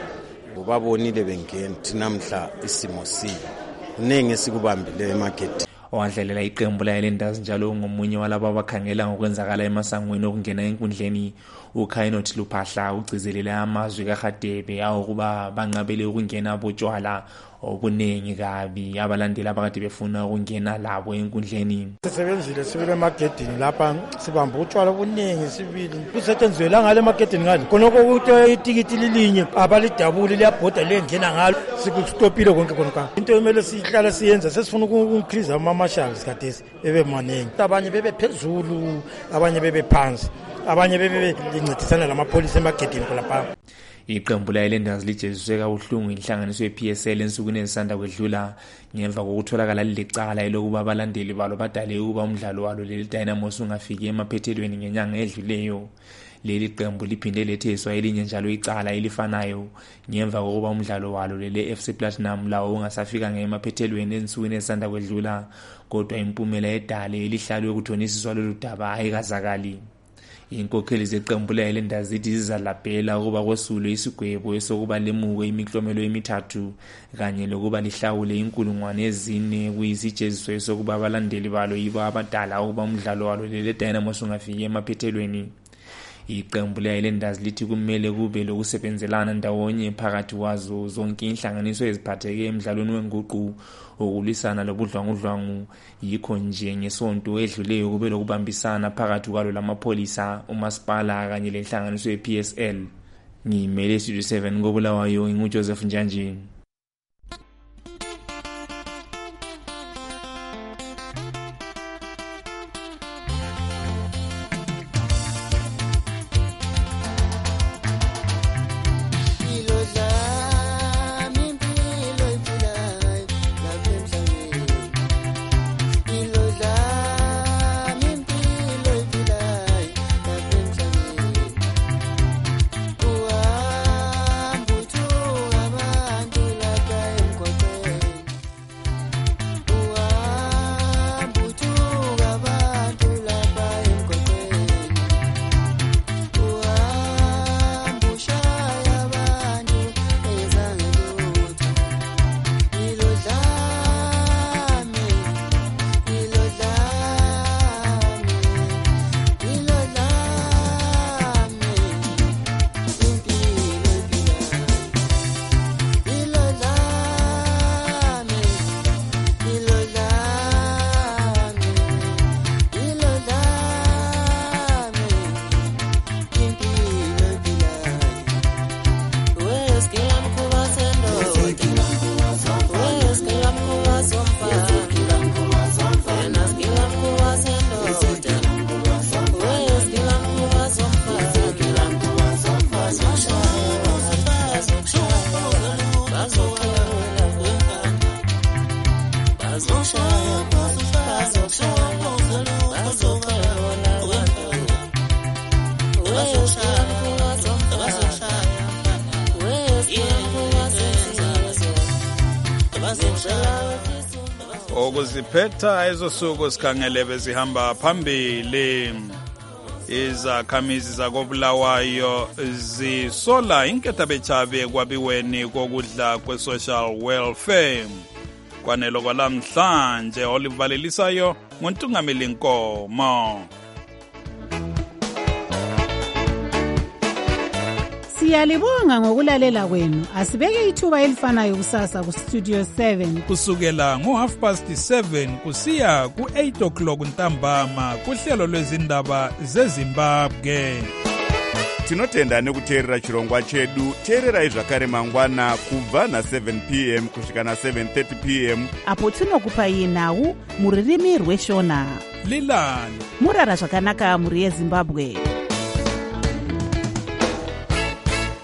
[SPEAKER 2] babonile bengena namhla isimo sibi ningi esikubambile emarket.
[SPEAKER 13] Owadlalela iqembu le-Highlanders njalo ngomunye walabo abakhangela ngokwenzakala emasangweni okungena enkundleni uKhainot Luphahla ugcizelele amazwi kaHadebe awukuba banqabele ukungena botshwala obuningi kabi abalandeli abakade befuna ukungena labo enkundleni.
[SPEAKER 15] Sisebenzile sibile emagedini lapha sibamba utshwala obuningi sibili kusetshenzwe la ngale emagedini ngale konoko ukuthi itikiti lilinye abalidabuli liyabhoda lengena ngalo sikustopile konke konke into emele sihlala siyenza sesifuna ukuncrease ama marshals kadesi bebe maningi abanye bebe phezulu abanye bebe phansi abanye bebe lincedisana lamapholisa emagedini lapha.
[SPEAKER 13] Iqembu le-Highlanders lijeziswe kabuhlungu inhlanganiso ye-P S L ensukwini ezisanda kwedlula ngemva kokutholakala lilecala elokuba abalandeli balo badale ukuba umdlalo walo leli Dynamos ungafiki emaphethelweni ngenyanga edluleyo. Leli qembu liphinde letheswa elinye njalo icala elifanayo ngemva kokuba umdlalo walo leli F C Platinum lawo ungasafika ngemaphethelweni ensukwini ezisanda kwedlula kodwa impumela edale elihlalwe ukuthonisiswa lolu daba ayikazakali. Inkokheli zeqembu le-Highlanders zithi zizalabhela ukuba kwesulwe isigwebo esokuba lemuke imiklomelo emithathu kanye lokuba lihlawule inkulungwane ezine kuyisijeziso esokuba abalandeli balo yibo abadala ukuba umdlalo walo leli Dynamos ungafiki emaphethelweni. Iqembu le-Highlanders lithi kumele kube lokusebenzelana ndawonye phakathi kwazo zonke inhlanganiso eziphatheke emidlalweni wenguqu ukulwisana lobudlwangudlwangu. Yikho nje ngesonto edluleyo kube lokubambisana phakathi kwalo lamapholisa umasipala kanye lenhlanganiso ye-P S L. Ngimele Studio seven koBulawayo nguJoseph Njanjini.
[SPEAKER 4] Okuziphetha ezosuku sikhangele bezihamba phambili. Izakhamizi zakoBulawayo zisola inketha bechabe kwabiweni kokudla kwe-social welfare. Kwanelo kwalamhlanje olivalelisayo nguntungameli Nkomo.
[SPEAKER 16] Siyalibonga ngokulalela kwenu. Asibeke ithuba elifanayo kusasa ku Studio seven.
[SPEAKER 4] Kusukela ngo half past seven kusiya ku eight o'clock ntambama kuhlelo lwezindaba zeZimbabwe.
[SPEAKER 5] tinotenda nekuteerera chirongwa chedu. Teererai zvakare mangwana kubva na-seven p m kusvika na-seven thirty p m
[SPEAKER 17] apo tinokupai nhau mururimi rweshona.
[SPEAKER 4] Lilani
[SPEAKER 17] murara zvakanaka muri yeZimbabwe.